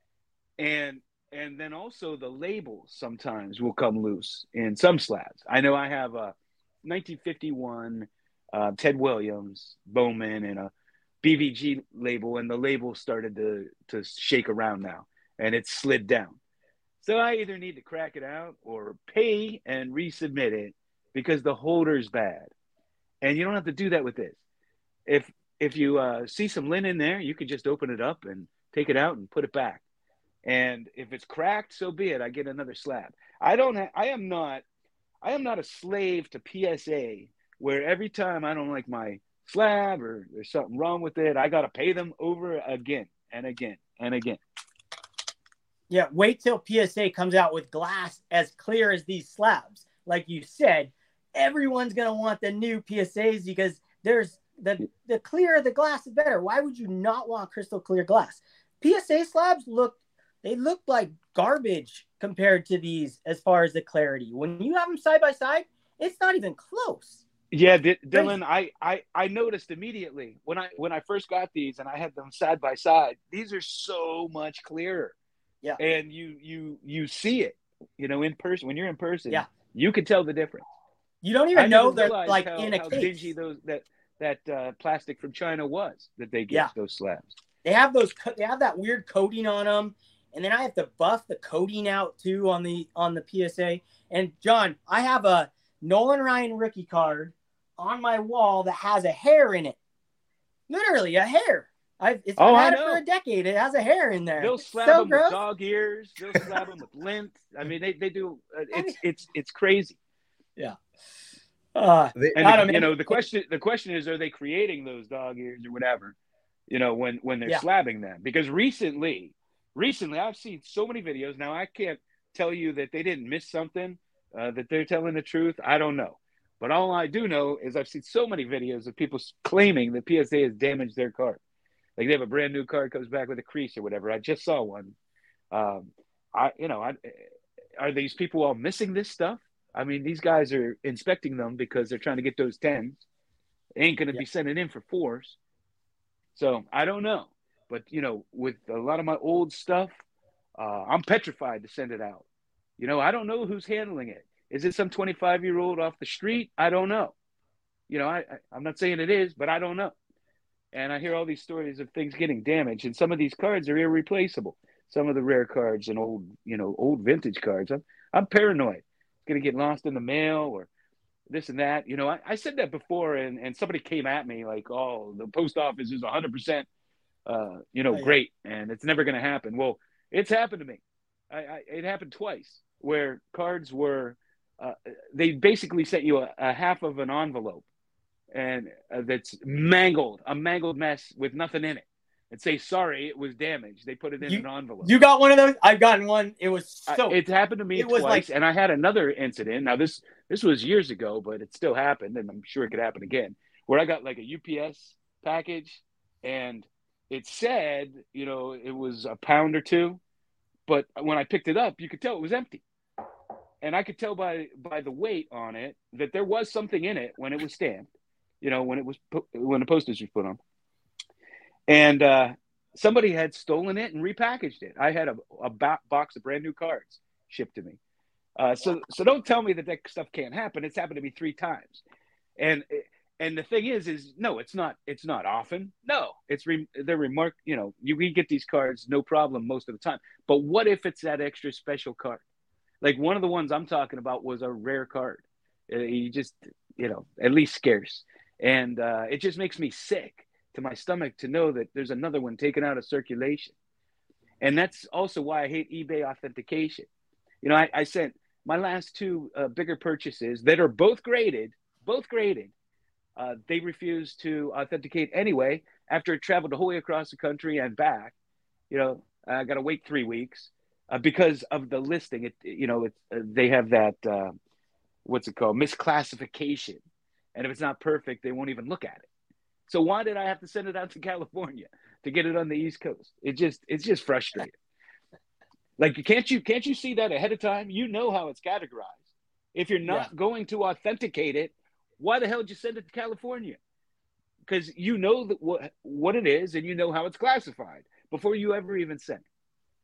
And and then also the labels sometimes will come loose in some slabs. I know I have a nineteen fifty-one uh, Ted Williams Bowman and a B V G label, and the label started to to shake around now, and it slid down. So I either need to crack it out or pay and resubmit it because the holder's bad. And you don't have to do that with this. If if you uh, see some lint in there, you can just open it up and take it out and put it back. And if it's cracked, so be it. I get another slab. I don't. Ha- I am not. I am not a slave to P S A, where every time I don't like my slab or there's something wrong with it, I got to pay them over again and again and again. Yeah, wait till P S A comes out with glass as clear as these slabs. Like you said, everyone's going to want the new P S As because there's the, the clearer the glass is better. Why would you not want crystal clear glass? P S A slabs look, they look like garbage compared to these as far as the clarity. When you have them side by side, it's not even close. Yeah, D- Dylan, I, I I noticed immediately when I when I first got these and I had them side by side. These are so much clearer. Yeah, and you you you see it, you know, in person. When you're in person, yeah, you can tell the difference. You don't even I know never they're realized like how, in a how case. dingy those that that uh, plastic from China was that they get Yeah. those slabs. They have those. They have that weird coating on them, and then I have to buff the coating out too on the on the P S A. And John, I have a Nolan Ryan rookie card on my wall that has a hair in it. Literally a hair. I've it's Oh, I've I had it know. for a decade. It has a hair in there. They'll It's slap so them gross. with dog ears. They'll slap them with lint. I mean, they they do. Uh, it's it's it's crazy. Yeah. Uh, They- And Adam, the, you know, the question the question is, are they creating those dog ears or whatever? You know, when when they're Yeah. slabbing them, because recently, recently I've seen so many videos. Now I can't tell you that they didn't miss something, uh, that they're telling the truth. I don't know, but all I do know is I've seen so many videos of people claiming that P S A has damaged their card. Like they have a brand new card comes back with a crease or whatever. I just saw one. Um, I you know, I, are these people all missing this stuff? I mean, these guys are inspecting them because they're trying to get those tens. They ain't going to Yeah. be sending in for fours. So I don't know. But, you know, with a lot of my old stuff, uh, I'm petrified to send it out. You know, I don't know who's handling it. Is it some twenty-five-year-old off the street? I don't know. You know, I, I, I'm not saying it is, but I don't know. And I hear all these stories of things getting damaged, and some of these cards are irreplaceable. Some of the rare cards and old, you know, old vintage cards. I'm, I'm paranoid. It's going to get lost in the mail or this and that. You know, I, I said that before, and, and somebody came at me like, oh, the post office is one hundred percent, uh, you know, Oh, yeah. great, and it's never going to happen. Well, it's happened to me. I, I, it happened twice where cards were, uh, they basically sent you a, a half of an envelope, and uh, that's mangled, a mangled mess with nothing in it, and say, sorry, it was damaged. They put it in You- an envelope. You got one of those? I've gotten one. It was so. I- it's happened to me it was twice, like- and I had another incident. Now this this was years ago, but it still happened, and I'm sure it could happen again. Where I got like a U P S package, and it said, you know, it was a pound or two, but when I picked it up, you could tell it was empty. and I could tell by by the weight on it that there was something in it when it was stamped, you know, when it was when the postage was put on, and uh, somebody had stolen it and repackaged it. I had a, a box of brand new cards shipped to me. Uh, so so don't tell me that that stuff can't happen. It's happened to me three times, and and the thing is is no, it's not it's not often. No, it's re, they're remark. You know, you can get these cards no problem most of the time. But what if it's that extra special card? Like one of the ones I'm talking about was a rare card. You just, you know, at least scarce. And uh, it just makes me sick to my stomach to know that there's another one taken out of circulation. And that's also why I hate eBay authentication. You know, I, I sent my last two uh, bigger purchases that are both graded, both graded. Uh, they refused to authenticate anyway after it traveled the whole way across the country and back. You know, I got to wait three weeks. Uh, because of the listing, it you know it, uh, they have that uh, what's it called, misclassification, and if it's not perfect, they won't even look at it. So why did I have to send it out to California to get it on the East Coast? It just it's just frustrating. Like can't you can't you see that ahead of time? You know how it's categorized. If you're not yeah. going to authenticate it, why the hell did you send it to California? Because you know that what what it is and you know how it's classified before you ever even send it.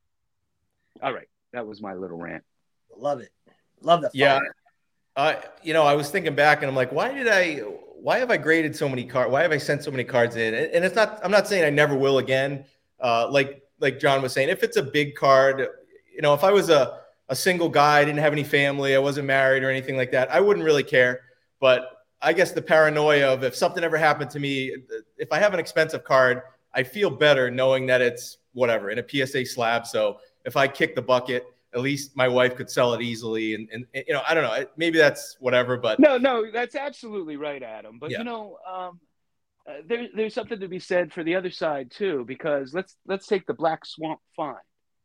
All right. That was my little rant. Love it. Love that. Yeah. Uh, you know, I was thinking back and I'm like, why did I, why have I graded so many cards? Why have I sent so many cards in? And, and it's not, I'm not saying I never will again. Uh, like, like John was saying, if it's a big card, you know, if I was a, a single guy, I didn't have any family, I wasn't married or anything like that, I wouldn't really care. But I guess the paranoia of if something ever happened to me, if I have an expensive card, I feel better knowing that it's whatever in a P S A slab. So if I kick the bucket, at least my wife could sell it easily. And, and, and you know, I don't know, maybe that's whatever, but no, no, that's absolutely right, Adam. But yeah. you know, um, uh, there, there's something to be said for the other side too, because let's, let's take the Black Swamp find.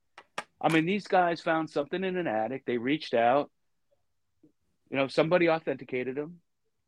I mean, these guys found something in an attic. They reached out, you know, somebody authenticated them,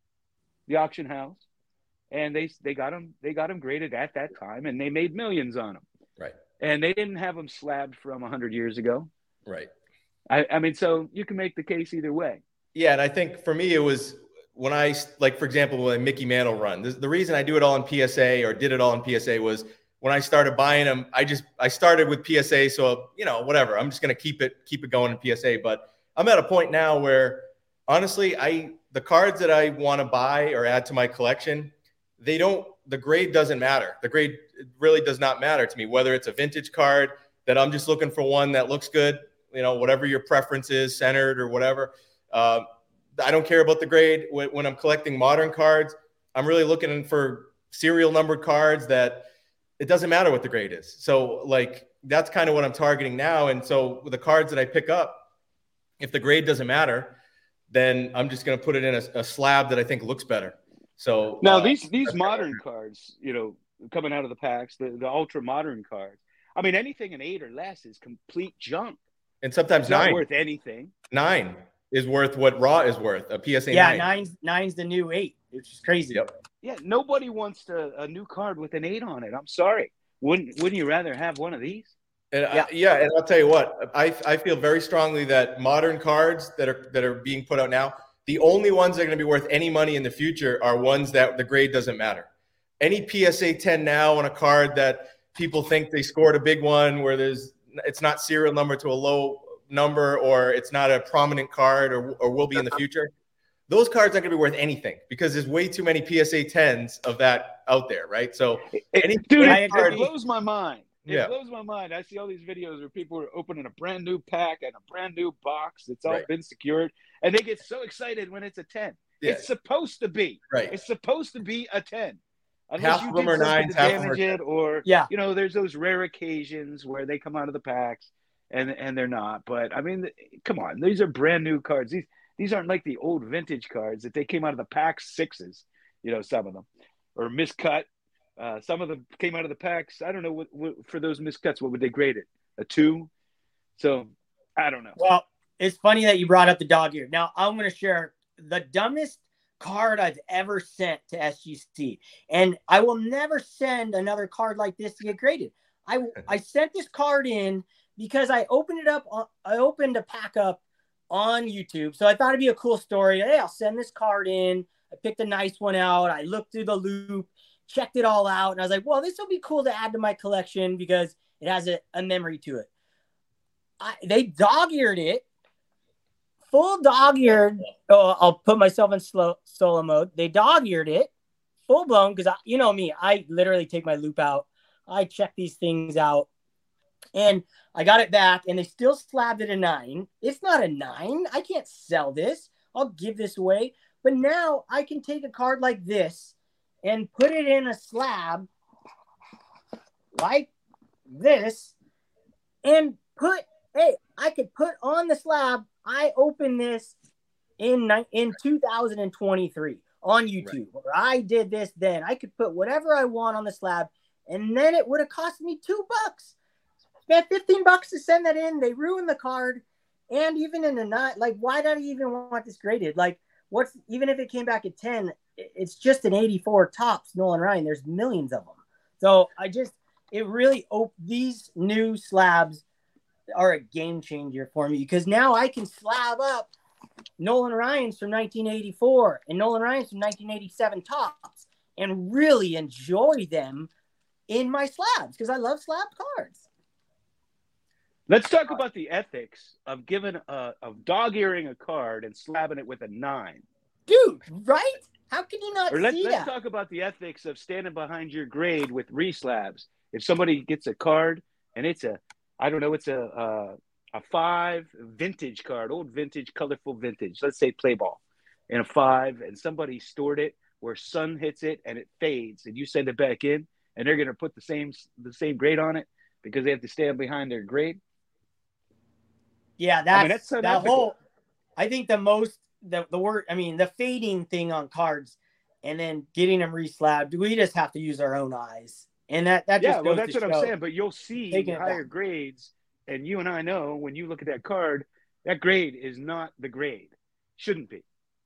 the auction house, and they, they got them, they got them graded at that time and they made millions on them. Right. And they didn't have them slabbed from one hundred years ago. Right. I, I mean, so you can make the case either way. Yeah, and I think for me, it was when I, like, for example, when Mickey Mantle run, the, the reason I do it all in P S A or did it all in P S A was when I started buying them, I just, I started with P S A. So, you know, whatever, I'm just going to keep it, keep it going in P S A. But I'm at a point now where honestly, I, the cards that I want to buy or add to my collection, they don't, the grade doesn't matter. The grade really does not matter to me, whether it's a vintage card that I'm just looking for one that looks good, you know, whatever your preference is, centered or whatever. Uh, I don't care about the grade. When, when I'm collecting modern cards, I'm really looking for serial numbered cards that it doesn't matter what the grade is. So like, that's kind of what I'm targeting now. And so with the cards that I pick up, if the grade doesn't matter, then I'm just going to put it in a, a slab that I think looks better. So now uh, these these modern cards, you know, coming out of the packs, the, the ultra modern cards. I mean, anything an eight or less is complete junk. And sometimes it's nine not worth anything. Nine is worth what raw is worth. A P S A. Yeah, nine. nine's nine's the new eight, which is crazy. Yep. Yeah, nobody wants to, a new card with an eight on it. I'm sorry. Wouldn't Wouldn't you rather have one of these? And yeah. I, yeah, and I'll tell you what, I I feel very strongly that modern cards that are that are being put out now, the only ones that are going to be worth any money in the future are ones that the grade doesn't matter. Any P S A ten now on a card that people think they scored a big one where there's it's not serial number to a low number or it's not a prominent card or, or will be in the future, those cards aren't going to be worth anything because there's way too many P S A tens of that out there, right? So, any, dude, any it, card, it blows my mind. It yeah. blows my mind. I see all these videos where people are opening a brand new pack and a brand new box that's all right. been secured, and they get so excited when it's a ten. Yeah. It's supposed to be. Right. It's supposed to be a ten. Unless half you of them did are something nines, to half of them damage are it, or yeah. you know, there's those rare occasions where they come out of the packs and and they're not. But I mean, come on, these are brand new cards. These these aren't like the old vintage cards that they came out of the pack sixes. You know, some of them or miscut. Uh, some of them came out of the packs. I don't know what, what for those miscuts. What would they grade it? A two? So I don't know. Well, it's funny that you brought up the dog ear. Now I'm going to share the dumbest card I've ever sent to S G C, and I will never send another card like this to get graded. I I sent this card in because I opened it up. I opened a pack up on YouTube. So I thought it'd be a cool story. Hey, I'll send this card in. I picked a nice one out. I looked through the loop, checked it all out, and I was like, well, this will be cool to add to my collection because it has a, a memory to it. I, they dog-eared it, full dog-eared. Oh, I'll put myself in slow solo mode. They dog-eared it, full blown, because you know me, I literally take my loop out. I check these things out, and I got it back, and they still slabbed it a nine. It's not a nine. I can't sell this. I'll give this away. But now I can take a card like this and put it in a slab like this and put, hey, I could put on the slab. I opened this in in two thousand twenty-three on YouTube. Right. Or I did this then. I could put whatever I want on the slab, and then it would have cost me two bucks. Spent fifteen bucks to send that in. They ruined the card. And even in the night, like, why did I even want this graded? Like, what's, even if it came back at ten, it's just an eighty-four tops Nolan Ryan. There's millions of them. So I just, it really, op- these new slabs are a game changer for me because now I can slab up Nolan Ryan's from nineteen eighty-four and Nolan Ryan's from nineteen eighty-seven tops and really enjoy them in my slabs because I love slab cards. Let's talk about the ethics of giving a of dog-earing a card and slabbing it with a nine. Dude, right? How can you not or let's, see let's that? talk about the ethics of standing behind your grade with reslabs. If somebody gets a card and it's a, I don't know, it's a a, a five vintage card, old vintage, colorful vintage. Let's say play ball, and a five, and somebody stored it where sun hits it and it fades, and you send it back in, and they're going to put the same the same grade on it because they have to stand behind their grade. Yeah, that's, I mean, that's that whole, I think the most, the, the word, I mean, the fading thing on cards and then getting them reslabbed, we just have to use our own eyes. And that, that just yeah, well, goes that's to what show, I'm saying. But you'll see higher grades, and you and I know when you look at that card, that grade is not the grade. Shouldn't be.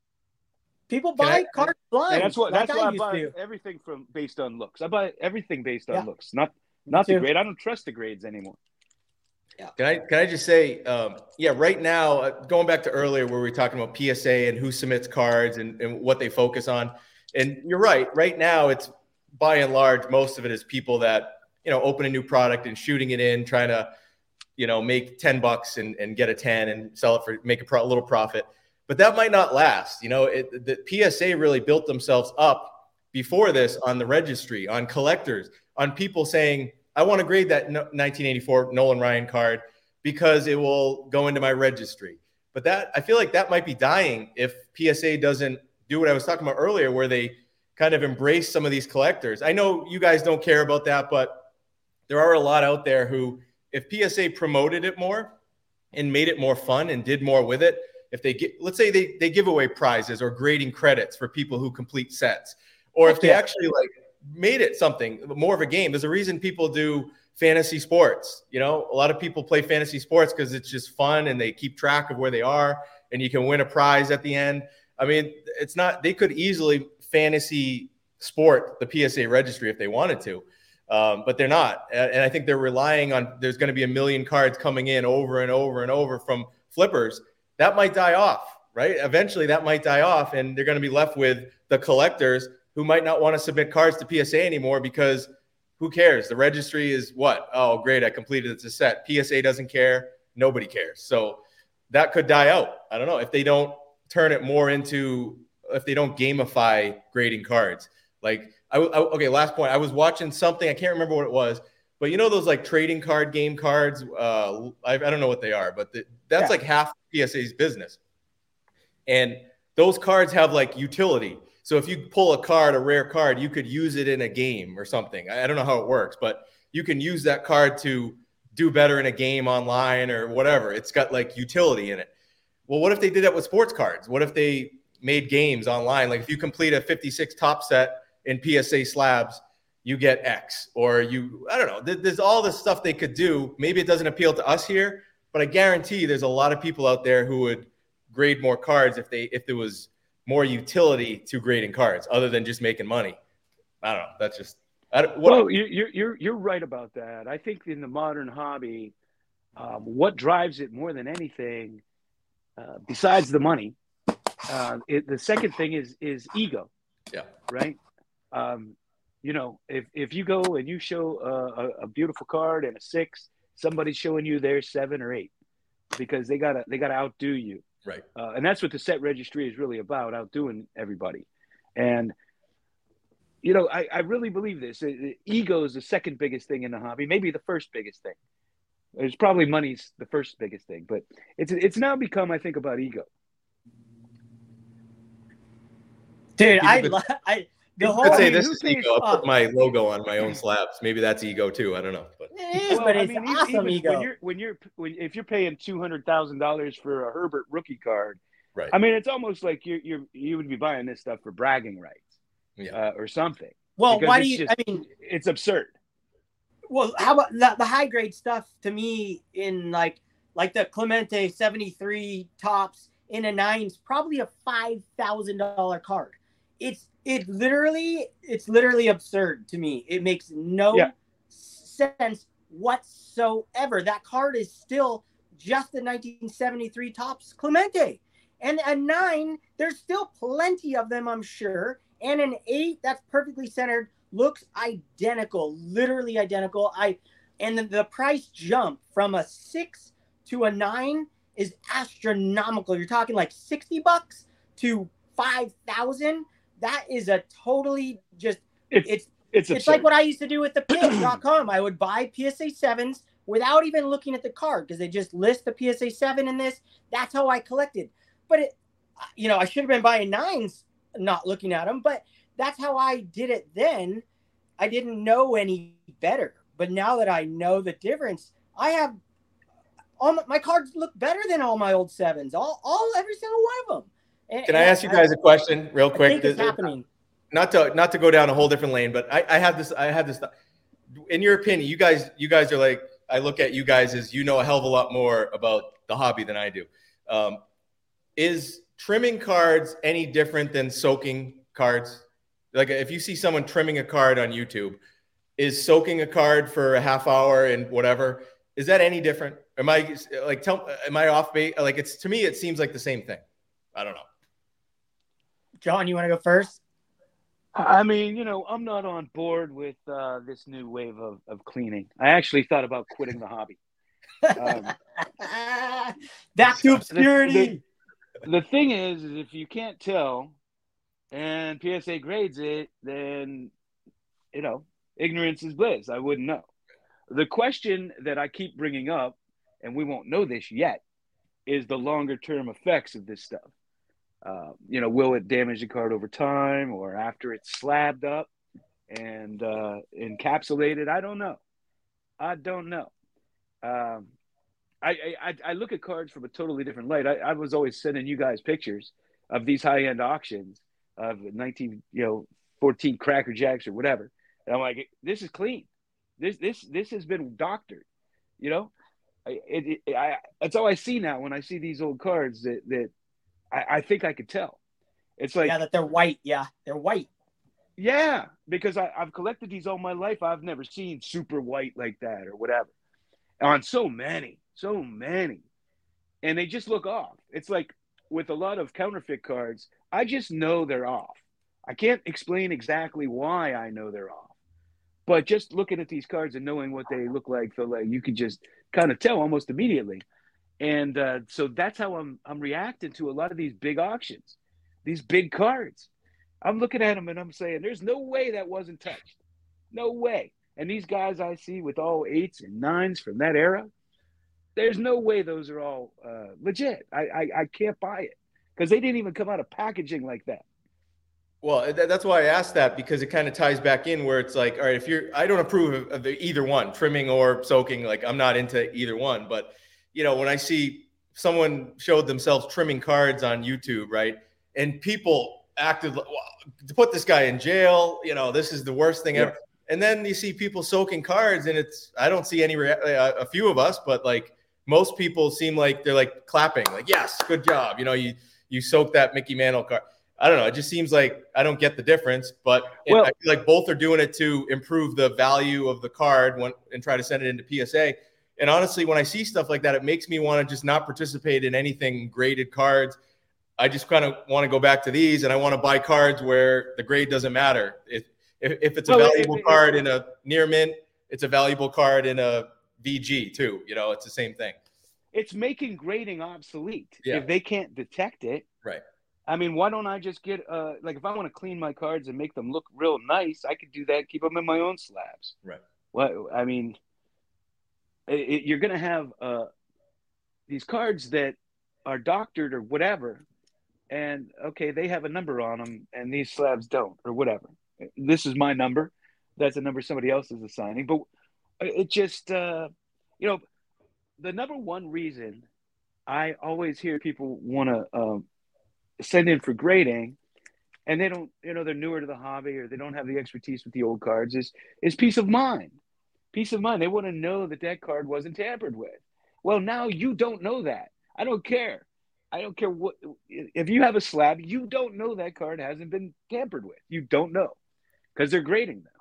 People buy I, cards blind. And that's what like that's why I, I buy to. everything from based on looks. I buy everything based on yeah. looks, not Me not too. the grade. I don't trust the grades anymore. Yeah. Can I can I just say, um, yeah, right now, uh, going back to earlier where we were talking about P S A and who submits cards and, and what they focus on. And you're right. Right now, it's by and large, most of it is people that, you know, open a new product and shooting it in, trying to, you know, make ten bucks and, and get a ten and sell it for, make a, pro, a little profit. But that might not last. You know, it, the P S A really built themselves up before this on the registry, on collectors, on people saying, I want to grade that nineteen eighty-four Nolan Ryan card because it will go into my registry. But that, I feel like that might be dying if P S A doesn't do what I was talking about earlier, where they kind of embrace some of these collectors. I know you guys don't care about that, but there are a lot out there who, if P S A promoted it more and made it more fun and did more with it, if they get, let's say they, they give away prizes or grading credits for people who complete sets, or if they yeah. actually like made it something more of a game. There's a reason people do fantasy sports. You know, a lot of people play fantasy sports because it's just fun and they keep track of where they are and you can win a prize at the end. I mean, it's not, they could easily fantasy sport the P S A registry if they wanted to, um, but they're not. And I think they're relying on, there's going to be a million cards coming in over and over and over from flippers. That might die off, right? Eventually that might die off and they're going to be left with the collectors who might not want to submit cards to P S A anymore because who cares? The registry is what? Oh, great, I completed it's a set. P S A doesn't care. Nobody cares. So that could die out. I don't know if they don't turn it more into, if they don't gamify grading cards. Like, I, I okay, last point. I was watching something. I can't remember what it was, but you know those like trading card game cards? Uh, I, I don't know what they are, but the, that's yeah. like half P S A's business. And those cards have like utility. So if you pull a card, a rare card, you could use it in a game or something. I don't know how it works, but you can use that card to do better in a game online or whatever. It's got like utility in it. Well, what if they did that with sports cards? What if they made games online? Like if you complete a fifty-six top set in P S A slabs, you get X, or you, I don't know. There's all this stuff they could do. Maybe it doesn't appeal to us here, but I guarantee there's a lot of people out there who would grade more cards if they, if there was more utility to grading cards other than just making money. I don't know. That's just, I don't, what, well, you, you're, you're right about that. I think in the modern hobby, um, what drives it more than anything uh, besides the money, uh, it, the second thing is is ego. Yeah. Right. Um, you know, if if you go and you show a, a, a beautiful card and a six, somebody's showing you their seven or eight because they gotta they gotta outdo you. Right. Uh, and that's what the set registry is really about, outdoing everybody. And you know, I, I really believe this. Ego is the second biggest thing in the hobby, maybe the first biggest thing. There's probably money's the first biggest thing, but it's it's now become, I think, about ego. Dude, I, lo- I the whole. I'd say I mean, this who is pays- ego. I'll oh, put my logo on my own slabs. Maybe that's ego too. I don't know, but it is, Well, but I it's mean, e- awesome even ego. when you're when you're when, if you're paying two hundred thousand dollars for a Herbert rookie card, right. I mean, it's almost like you're you're you would be buying this stuff for bragging rights, Yeah. uh, or something. well, because why do it's you? just- I mean, It's absurd. well, how about the, the high grade stuff to me in like like the Clemente seventy-three tops in a nines, probably a five thousand dollar card. It's it literally it's literally absurd to me. It makes no Yeah. sense whatsoever. That card is still just the nineteen seventy-three tops Clemente. And a nine, there's still plenty of them, I'm sure. And an eight that's perfectly centered looks identical, literally identical. I and the, the price jump from a six to a nine is astronomical. You're talking like sixty bucks to five thousand. That is a totally just It's it's it's it's absurd. like what I used to do with the P S dot com. I would buy P S A sevens without even looking at the card because they just list the P S A seven in this. That's how I collected. But it, you know, I should have been buying nines, not looking at them. But that's how I did it then. I didn't know any better. But now that I know the difference, I have all my, my cards look better than all my old sevens. All, all every single one of them. And, Can I ask you guys a question real I quick? think it's This- happening. Not to not to go down a whole different lane, but I, I have this. I have this. In your opinion, you guys, you guys are like. I look at you guys as you know a hell of a lot more about the hobby than I do. Um, is trimming cards any different than soaking cards? Like if you see someone trimming a card on YouTube, is soaking a card for a half hour and whatever, is that any different? Am I like tell? Am I off base? Like it's to me, it seems like the same thing. I don't know. John, you want to go first? I mean, you know, I'm not on board with uh, this new wave of, of cleaning. I actually thought about quitting the hobby. Um, Back to obscurity. the, the thing is, is if you can't tell and P S A grades it, then, you know, ignorance is bliss. I wouldn't know. The question that I keep bringing up, and we won't know this yet, is the longer term effects of this stuff. Uh, you know, will it damage the card over time or after it's slabbed up and uh, encapsulated? I don't know. I don't know. Um, I, I I look at cards from a totally different light. I, I was always sending you guys pictures of these high end auctions of nineteen, you know, fourteen Cracker Jacks or whatever, and I'm like, this is clean. This this this has been doctored. You know, I, it, it, I that's all I see now when I see these old cards that that. I, I think I could tell. It's like, yeah, that they're white. Yeah, they're white. Yeah, because I, I've collected these all my life. I've never seen super white like that or whatever. On so many, so many. And they just look off. It's like with a lot of counterfeit cards, I just know they're off. I can't explain exactly why I know they're off. But just looking at these cards and knowing what they look like, so like you can just kind of tell almost immediately. And uh, so that's how I'm I'm reacting to a lot of these big auctions, these big cards. I'm looking at them and I'm saying, there's no way that wasn't touched. No way. And these guys I see with all eights and nines from that era, there's no way those are all uh, legit. I, I, I can't buy it because they didn't even come out of packaging like that. Well, that's why I asked that, because it kind of ties back in where it's like, all right, if you're, I don't approve of, of the, either one, trimming or soaking. Like I'm not into either one, but you know, when I see someone showed themselves trimming cards on YouTube, right, and people acted well, to put this guy in jail, you know, this is the worst thing yeah. ever. And then you see people soaking cards, and it's, I don't see any, rea- a few of us, but like most people seem like they're like clapping, like, yes, good job. You know, you, you soak that Mickey Mantle card. I don't know. It just seems like I don't get the difference, but well, I feel like both are doing it to improve the value of the card when, and try to send it into P S A. And honestly, when I see stuff like that, it makes me want to just not participate in anything graded cards. I just kind of want to go back to these, and I want to buy cards where the grade doesn't matter. If if, if it's a well, valuable it, it, card it, in a near mint, it's a valuable card in a V G too. You know, it's the same thing. It's making grading obsolete yeah. if they can't detect it. Right. I mean, why don't I just get uh like if I want to clean my cards and make them look real nice, I could do that. Keep them in my own slabs. Right. What I mean, it, it, you're gonna have uh these cards that are doctored or whatever. And, okay, they have a number on them, and these slabs don't, or whatever. This is my number. That's a number somebody else is assigning. But it just, uh, you know, the number one reason I always hear people want to um, send in for grading, and they don't, you know, they're newer to the hobby or they don't have the expertise with the old cards, is, is peace of mind. Peace of mind. They want to know that that card wasn't tampered with. Well, now you don't know that. I don't care. I don't care what, if you have a slab, you don't know that card hasn't been tampered with. You don't know because they're grading them.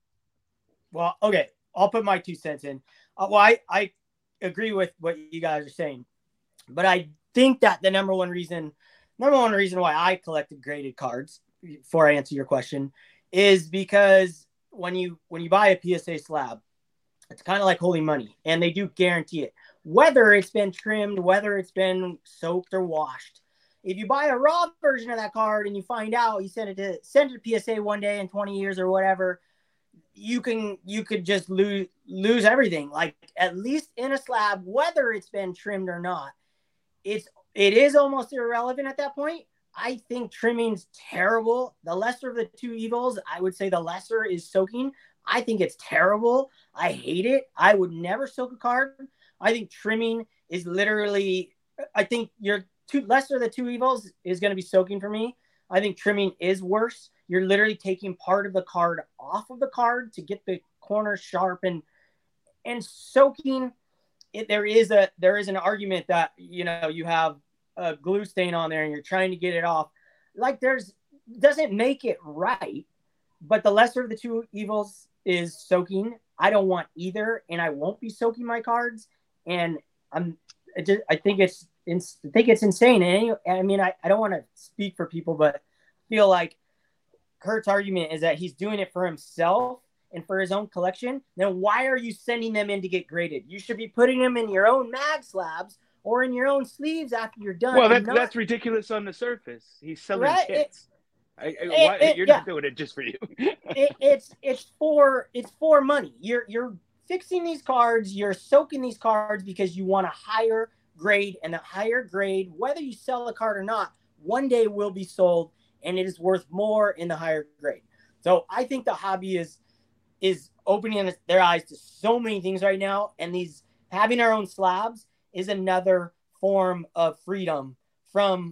Well, okay. I'll put my two cents in. Uh, well, I, I agree with what you guys are saying, but I think that the number one reason, number one reason why I collected graded cards, before I answer your question, is because when you, when you buy a P S A slab, it's kind of like holding money, and they do guarantee it. Whether it's been trimmed, whether it's been soaked or washed. If you buy a raw version of that card and you find out you send it to send it to P S A one day in twenty years or whatever, you can you could just lose lose everything. Like at least in a slab, whether it's been trimmed or not, it's it is almost irrelevant at that point. I think trimming's terrible. The lesser of the two evils, I would say the lesser is soaking. I think it's terrible. I hate it. I would never soak a card. I think trimming is literally, I think your two lesser of the two evils is going to be soaking for me. I think trimming is worse. You're literally taking part of the card off of the card to get the corner sharp, and and soaking. It, there is a there is an argument that, you know, you have a glue stain on there and you're trying to get it off. Like there's doesn't make it right, but the lesser of the two evils is soaking. I don't want either, and I won't be soaking my cards. And I'm, I, just, I think it's, it's, I think it's insane. And I mean, I, I don't want to speak for people, but I feel like Kurt's argument is that he's doing it for himself and for his own collection. Then why are you sending them in to get graded? You should be putting them in your own mag slabs or in your own sleeves after you're done. Well, that, not, that's ridiculous on the surface. He's selling right? kits. It, I, I, it, why, it, you're yeah. not doing it just for you. it, it's it's for it's for money. You're you're fixing these cards. You're soaking these cards because you want a higher grade, and the higher grade, whether you sell the card or not, one day will be sold, and it is worth more in the higher grade. So I think the hobby is is opening their eyes to so many things right now, and these having our own slabs is another form of freedom from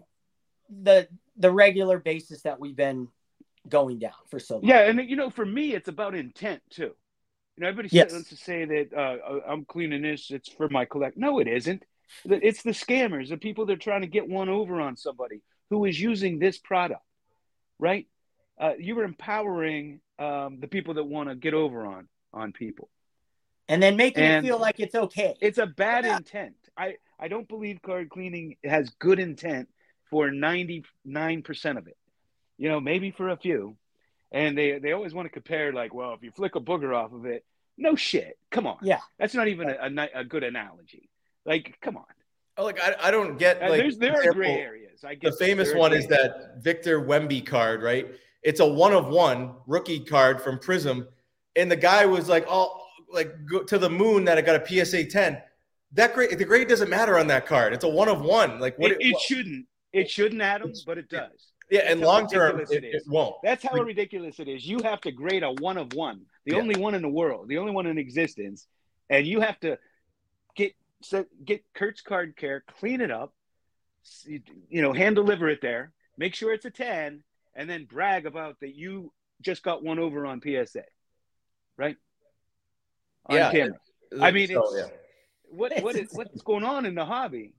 the the regular basis that we've been going down for so long. Yeah, and you know, for me, it's about intent too. You know, everybody yes. wants to say that uh, I'm cleaning this, it's for my collect. No, it isn't. It's the scammers, the people that are trying to get one over on somebody who is using this product, right? Uh, you are empowering um, the people that want to get over on on people. And then making and it feel like it's okay. It's a bad yeah. intent. I, I don't believe card cleaning has good intent for ninety-nine percent of it. You know, maybe for a few. And they, they always want to compare, like, well, if you flick a booger off of it, no shit. Come on. Yeah. That's not even a, a, a good analogy. Like, come on. Oh, like I, I don't get uh, like there's, there example, are gray areas. I guess the famous one is that Victor Wemby card, right? It's a one of one rookie card from Prism, and the guy was like, "Oh, like go to the moon that I got a P S A ten." That grade, the grade doesn't matter on that card. It's a one of one. Like what? It, it, it shouldn't. It shouldn't, Adam, but it does. Yeah, That's and long term, it, it, it won't. That's how ridiculous it is. You have to grade a one of one, the yeah. only one in the world, the only one in existence, and you have to get get Kurt's Card Care, clean it up, you know, hand deliver it there, make sure it's a ten, and then brag about that you just got one over on P S A, right? On yeah, camera. It, I mean, so, it's, yeah. what what is what's going on in the hobby?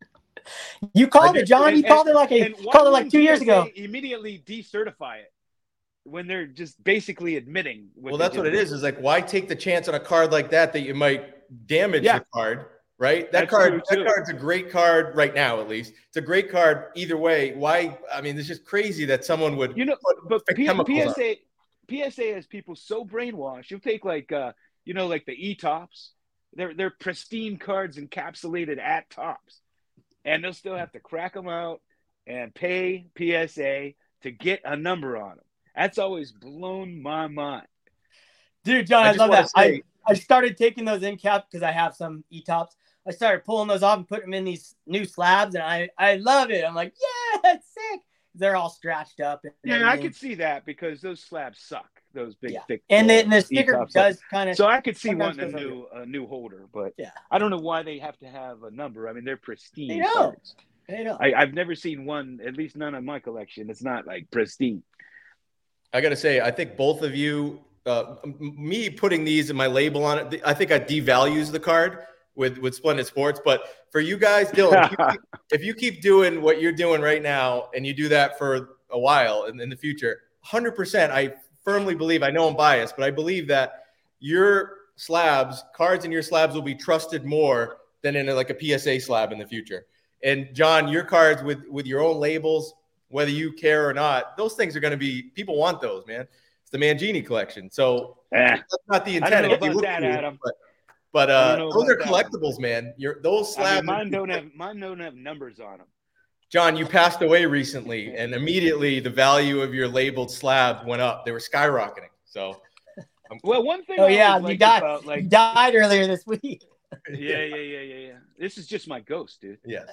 You called it, John. And, you called it like a called it like two years ago. Immediately decertify it when they're just basically admitting. Well, that's what it is. Is like, why take the chance on a card like that that you might damage Yeah. the card, right? That That's card, true, that too. card's a great card right now, at least. It's a great card either way. Why? I mean, it's just crazy that someone would You know, put but fake P- chemicals on. PSA P S A has people so brainwashed. You'll take like uh, you know, like the E-Tops. They're they're pristine cards encapsulated at Tops, and they'll still have to crack them out and pay P S A to get a number on them. That's always blown my mind. Dude, John, I I, just love wanna that. say- I, I started taking those in cap because I have some E-Tops. I started pulling those off and putting them in these new slabs, and I, I love it. I'm like, yeah, that's sick. They're all scratched up. And Yeah, I everything. could see that because those slabs suck. Those big, Yeah. thick. And uh, then the sticker E-Tops does suck. kind of. So I could see sometimes wanting a goes new a new holder, but Yeah. I don't know why they have to have a number. I mean, they're pristine They don't. cards. They don't. I, I've never seen one, at least none in my collection. It's not like pristine. I got to say, I think both of you, uh, m- me putting these in my label on it, I think I devalues the card with, with Splendid Sports. But for you guys, Dylan, if you, keep, if you keep doing what you're doing right now and you do that for a while in, in the future, one hundred percent, I firmly believe, I know I'm biased, but I believe that your slabs, cards in your slabs will be trusted more than in a, like a P S A slab in the future. And John, your cards with, with your own labels, whether you care or not, those things are going to be, people want those, man. It's the Mangini collection. So Eh, that's not the I don't intent. know If you about look that, cool, Adam. But, but I uh, don't know those are about that one. collectibles, man. Your those I mean, slabs. mine don't have mine don't have numbers on them. John, you passed away recently, and immediately the value of your labeled slabs went up. They were skyrocketing. So, um, Well, one thing. Oh I yeah, always you liked died. about, you like, died earlier this week. yeah, yeah, yeah, yeah, yeah. This is just my ghost, dude. yeah,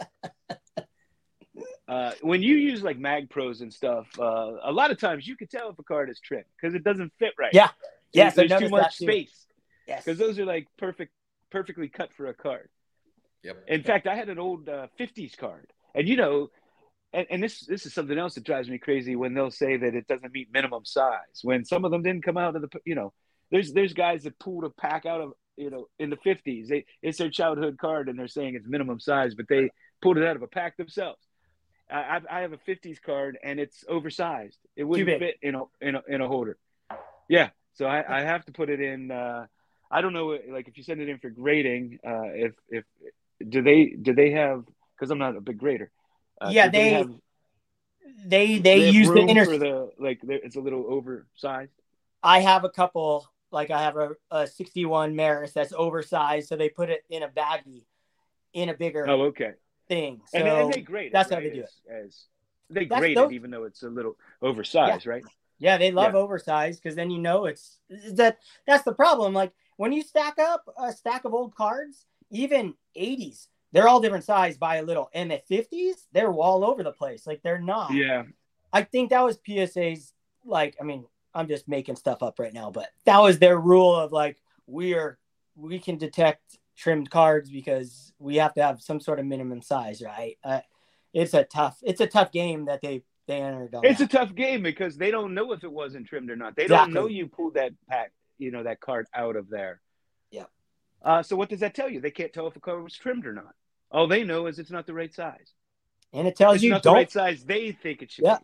Uh, when you use like Mag Pros and stuff, uh, a lot of times you can tell if a card is trimmed because it doesn't fit right. Yeah. Yes, there's, I've there's too noticed much that too. space Yes. because those are like perfect, perfectly cut for a card. yep. In fact, I had an old uh, fifties card, and you know, and, and this this is something else that drives me crazy when they'll say that it doesn't meet minimum size. When some of them didn't come out of the, you know, there's there's guys that pulled a pack out of, you know, in the fifties. They it's their childhood card, and they're saying it's minimum size, but they pulled it out of a pack themselves. I I have a fifties card, and it's oversized. It wouldn't big. fit in a in a in a holder. Yeah, so I, I have to put it in. Uh, I don't know, like if you send it in for grading, uh, if if do they do they have? Because I'm not a big grader. Uh, Yeah, do they- have, They they they have use the room inner. for the like. It's a little oversized. I have a couple. Like I have a, a sixty-one Maris that's oversized, so they put it in a baggie, in a bigger Oh, okay. thing. So And, and they grade it. that's how right, they do it. as, As, they That's grade those- it, even though it's a little oversized, right? yeah, they love Yeah. oversized because then you know it's that. That's the problem. Like when you stack up a stack of old cards, even eighties, they're all different size by a little, and the fifties, they're all over the place. Like they're not. Yeah. I think that was P S A's. Like, I mean, I'm just making stuff up right now, but that was their rule of like we are we can detect trimmed cards because we have to have some sort of minimum size, right? Uh, it's a tough it's a tough game that they they entered on. It's that. a tough game because they don't know if it wasn't trimmed or not. They Exactly. don't know you pulled that pack, you know, that card out of there. Yeah. Uh, so what does that tell you? They can't tell if a card was trimmed or not. All they know is it's not the right size. and it tells It's you not the don't right size they think it should Yeah. be.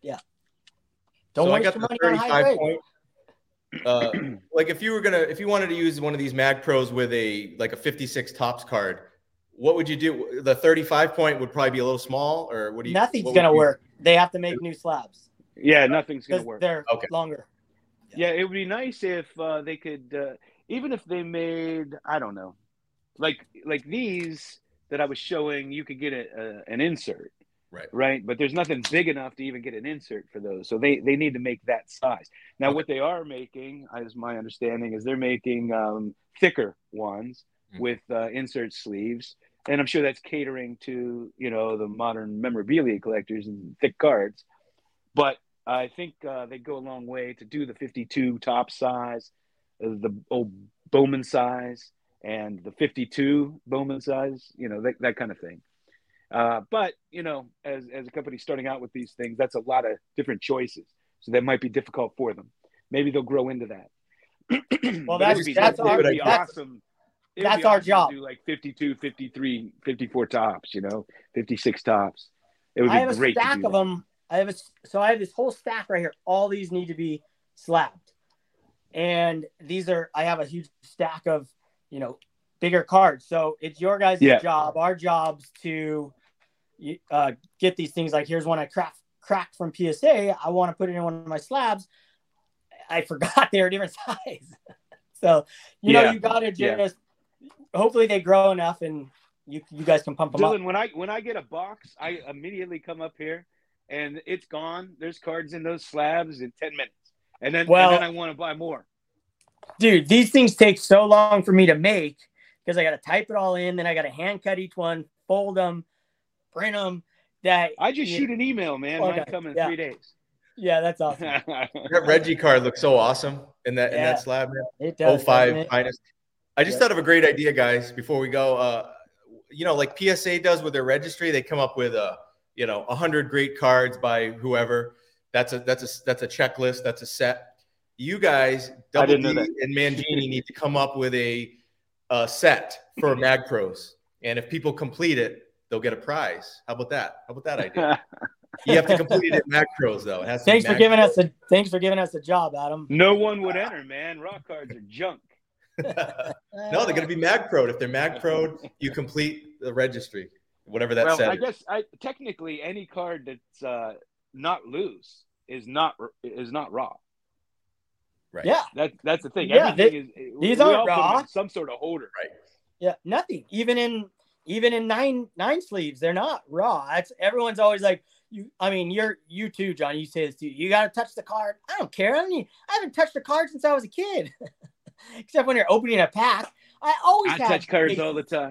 don't so I waste got your the money on high thirty-five grade. point. Uh, like if you were gonna, if you wanted to use one of these Mag Pros with a like a fifty-six tops card, what would you do? The thirty-five point would probably be a little small, or what do you? Nothing's what would gonna you- work. They have to make new slabs Yeah, nothing's going because to work. they're Okay. longer. Yeah, it would be nice if uh, they could, uh, even if they made, I don't know, like like these that I was showing, you could get a, a, an insert, Right. right? But there's nothing big enough to even get an insert for those, so they they need to make that size. Now, Okay. what they are making, as my understanding, is they're making um, thicker ones Mhm. with uh, insert sleeves, and I'm sure that's catering to, you know, the modern memorabilia collectors and thick cards. But I think uh, they go a long way to do the fifty-two top size, uh, the old Bowman size, and the fifty-two Bowman size, you know, that, that kind of thing. Uh, but, you know, as, as a company starting out with these things, that's a lot of different choices. So that might be difficult for them. Maybe they'll grow into that. Well, But it that's would be- that's it our would be that's, awesome. It would that's be our awesome to job. Do like fifty-two, fifty-three, fifty-four tops, you know, fifty-six tops. It would be I have a great to stack do of that. them. I have a so I have this whole stack right here. All these need to be slabbed, and these are I have a huge stack of you know bigger cards. So it's your guys' Yeah. job, our jobs to uh, get these things. Like here's one I cracked cracked from P S A. I want to put it in one of my slabs. I forgot they were different size. So, you know, Yeah. you got to just, Yeah. hopefully they grow enough and you you guys can pump them Dylan, up. when I when I get a box, I immediately come up here and it's gone. There's cards in those slabs in ten minutes. And then, Well, and then I want to buy more. Dude, these things take so long for me to make because I got to type it all in. Then I got to hand cut each one, fold them, print them. That I just you, shoot an email, man. Okay. Mine come in Yeah. three days. Yeah, that's awesome. That Reggie card looks so awesome in that in Yeah. that slab, man. It does. oh five doesn't it? finest. I just Yeah. thought of a great idea, guys. Before we go, uh, you know, like P S A does with their registry, they come up with a you know a hundred great cards by whoever. That's a that's a that's a checklist. That's a set. You guys, Double didn't know D that. and Mangini need to come up with a, a set for Mag Pros, and if people complete it, they'll get a prize. How about that? How about that idea? You have to complete it at Mag Pros, though. It has to Thanks be for Mag giving Pros. us a thanks for giving us a job, Adam. No one would enter, man. Rock cards are junk. No, they're going to be Mag Pro. If they're Mag Pro, you complete the registry, whatever that Well, says. I guess I technically any card that's uh, not loose is not is not raw. Right. Yeah, That that's the thing. Yeah, Everything they- is these we aren't all put them raw. in some sort of holder. Right. yeah, nothing. Even in even in nine nine sleeves, they're not raw. That's everyone's always like you. I mean, you're you too, John. You say this too. You got to touch the card. I don't care. I mean, I haven't touched a card since I was a kid, except when you're opening a pack. I always I have touch cards all the time.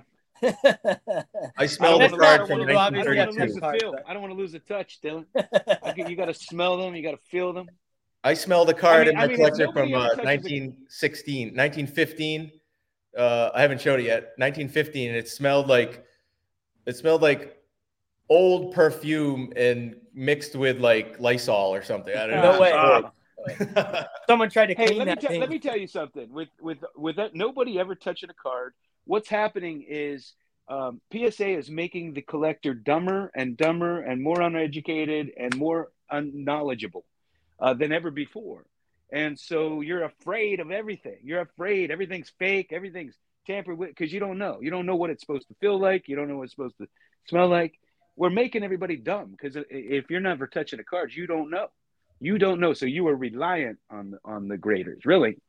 I I smell don't the wanna- I card don't from wanna- I don't nineteen want to lose thirty-two. the Cards, feel. but- I don't want to lose a touch, Dylan. I get- You got to smell them. You got to feel them. I smell the card I mean- in my I mean, if collection nobody from ever uh, touches a- nineteen sixteen, nineteen fifteen. Uh, I haven't showed it yet. nineteen fifteen, and it smelled like it smelled like old perfume and mixed with like Lysol or something. I don't know. No way. Ah. Someone tried to Hey, clean let me that tell thing. let me tell you something. With with with that, nobody ever touching a card. What's happening is um, P S A is making the collector dumber and dumber and more uneducated and more unknowledgeable uh, than ever before. And so you're afraid of everything. You're afraid everything's fake, everything's tampered with because you don't know. You don't know what it's supposed to feel like. You don't know what it's supposed to smell like. We're making everybody dumb because if you're never touching a card, you don't know. You don't know. So you are reliant on the, on the graders, really.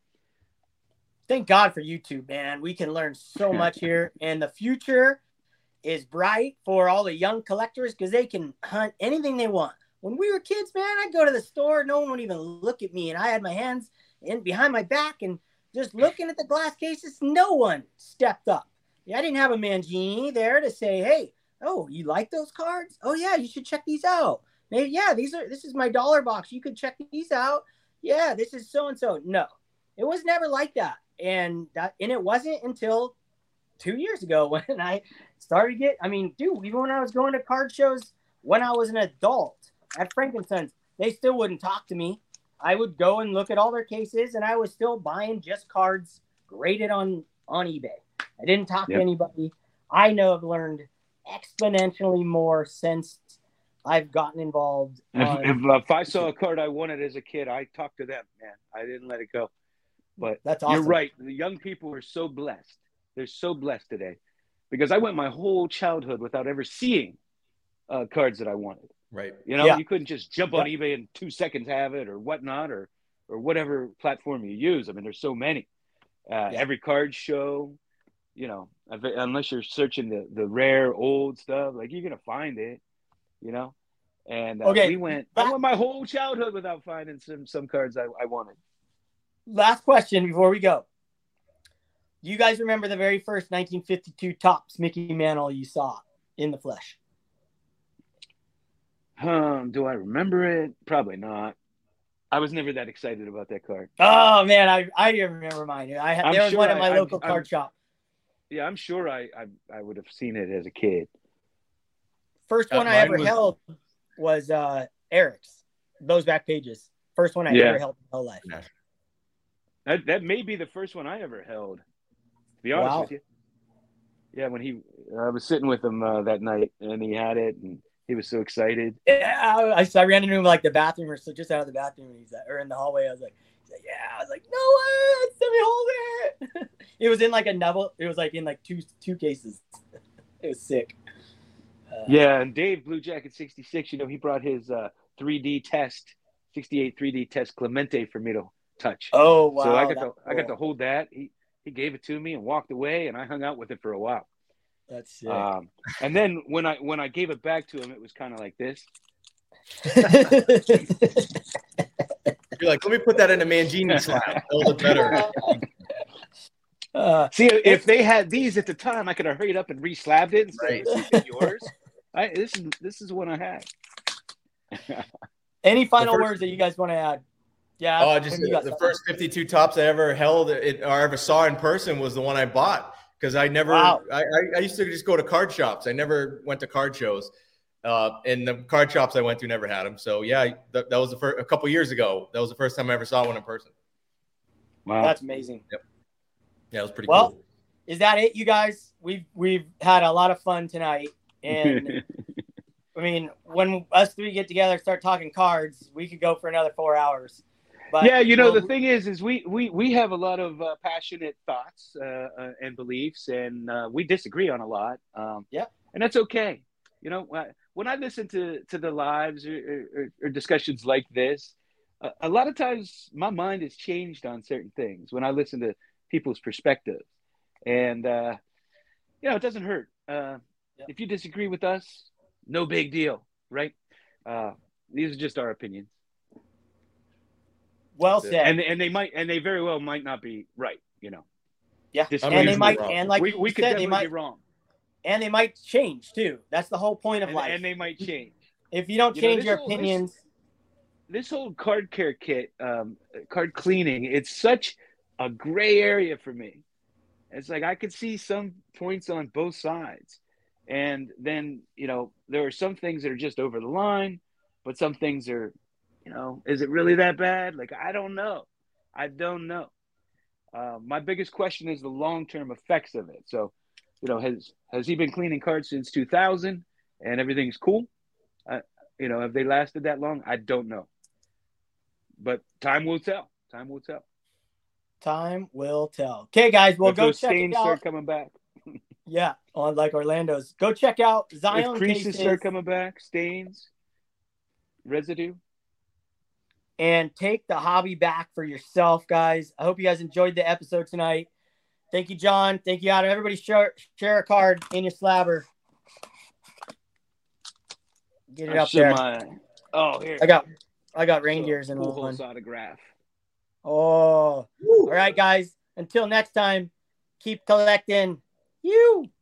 Thank God for YouTube, man. We can learn so much here, and the future is bright for all the young collectors because they can hunt anything they want. When we were kids, man, I'd go to the store, no one would even look at me, and I had my hands in behind my back and just looking at the glass cases. No one stepped up. Yeah, I didn't have a Mangini there to say, "Hey, oh, you like those cards? Oh yeah, you should check these out. Maybe yeah, these are this is my dollar box. You could check these out. Yeah, this is so and so." No, it was never like that. And that, and it wasn't until two years ago when I started to get, I mean, dude, even when I was going to card shows when I was an adult at Frankenson's, they still wouldn't talk to me. I would go and look at all their cases, and I was still buying just cards graded on, on eBay. I didn't talk Yep. to anybody. I know I've learned exponentially more since I've gotten involved. If, on- if, uh, if I saw a card I wanted as a kid, I talked to them, man. I didn't let it go. But That's awesome. You're right. The young people are so blessed. They're so blessed today because I went my whole childhood without ever seeing uh, cards that I wanted. Right. You know, Yeah. you couldn't just jump on Yeah. eBay in two seconds have it or whatnot or or whatever platform you use. I mean, there's so many. Uh, Yeah. Every card show, you know, if- unless you're searching the, the rare old stuff, like you're gonna find it, you know. And uh, Okay, we went. back- I went my whole childhood without finding some some cards I, I wanted. Last question before we go. Do you guys remember the very first nineteen fifty-two Topps Mickey Mantle you saw in the flesh? Um, do I remember it? Probably not. I was never that excited about that card. Oh man, I I remember mine. I had I'm there was sure one at I- my I'm- local I'm- card shop. Yeah, I'm sure I I, I would have seen it as a kid. First Uh, one I mine ever was- held was uh Eric's. Those back pages. First one I Yeah. ever held in my whole life. That that may be the first one I ever held. To be honest Wow. with you. Yeah, when he, I was sitting with him uh, that night, and he had it, and he was so excited. Yeah, I, I ran into him like the bathroom or so just out of the bathroom, and he's like, or in the hallway. I was like, he's like, yeah. I was like, no way, let me hold it. It was in like a novel. It was like in like two two cases. It was sick. Uh, yeah, and Dave Blue Jacket sixty-six, you know, he brought his uh, three D test, sixty-eight three D test Clemente for me to touch. Oh wow! So I got to cool. I got to hold that. He he gave it to me and walked away, and I hung out with it for a while. That's sick. Um, and then when I when I gave it back to him, it was kind of like this. You're like, let me put that in a Mangini slab. That'll look better. Uh, See, if they had these at the time, I could have hurried up and re-slabbed it instead right. of yours. I, this is this is what I had. Any final first, words that you guys want to add? Yeah. Oh, just the, the first fifty-two tops I ever held it, or ever saw in person was the one I bought because I never. Wow. I, I used to just go to card shops. I never went to card shows, uh, and the card shops I went to never had them. So yeah, that, that was the first a couple years ago. That was the first time I ever saw one in person. Wow, that's amazing. Yep. Yeah, it was pretty well, cool. Is that it, you guys? We've we've had a lot of fun tonight, and I mean, when us three get together, and start talking cards, we could go for another four hours. But yeah, you know, well, the thing is, is we we we have a lot of uh, passionate thoughts uh, uh, and beliefs, and uh, we disagree on a lot. Um, yeah, and that's okay. You know, when I listen to to the lives or, or, or discussions like this, uh, a lot of times my mind is changed on certain things when I listen to people's perspectives, and uh, you know, it doesn't hurt. Uh, yeah. If you disagree with us, no big deal, right? Uh, these are just our opinions. Well said. And and they might and they very well might not be right, you know. Yeah, and they might wrong. and like we, we could said, definitely they might, be wrong. And they might change too. That's the whole point of and, life. And they might change. If you don't you change know, your whole, opinions. This, this whole card care kit, um, card cleaning, it's such a gray area for me. It's like I could see some points on both sides. And then, you know, there are some things that are just over the line, but some things are, you know, is it really that bad? Like, I don't know. I don't know. Uh, my biggest question is the long-term effects of it. So, you know, has has he been cleaning cards since two thousand and everything's cool? Uh, you know, have they lasted that long? I don't know. But time will tell. Time will tell. Time will tell. Okay, guys, well, if go those check stains it out. start coming back. Yeah, on like Orlando's. Go check out Zion if creases cases. start coming back, stains, residue. And take the hobby back for yourself, guys. I hope you guys enjoyed the episode tonight. Thank you, John. Thank you, Adam. Everybody share, share a card in your slabber. Get it I up there. My... Oh, here. I got I got reindeers so, in one. Autograph. Oh. Woo. All right, guys. Until next time, keep collecting. You.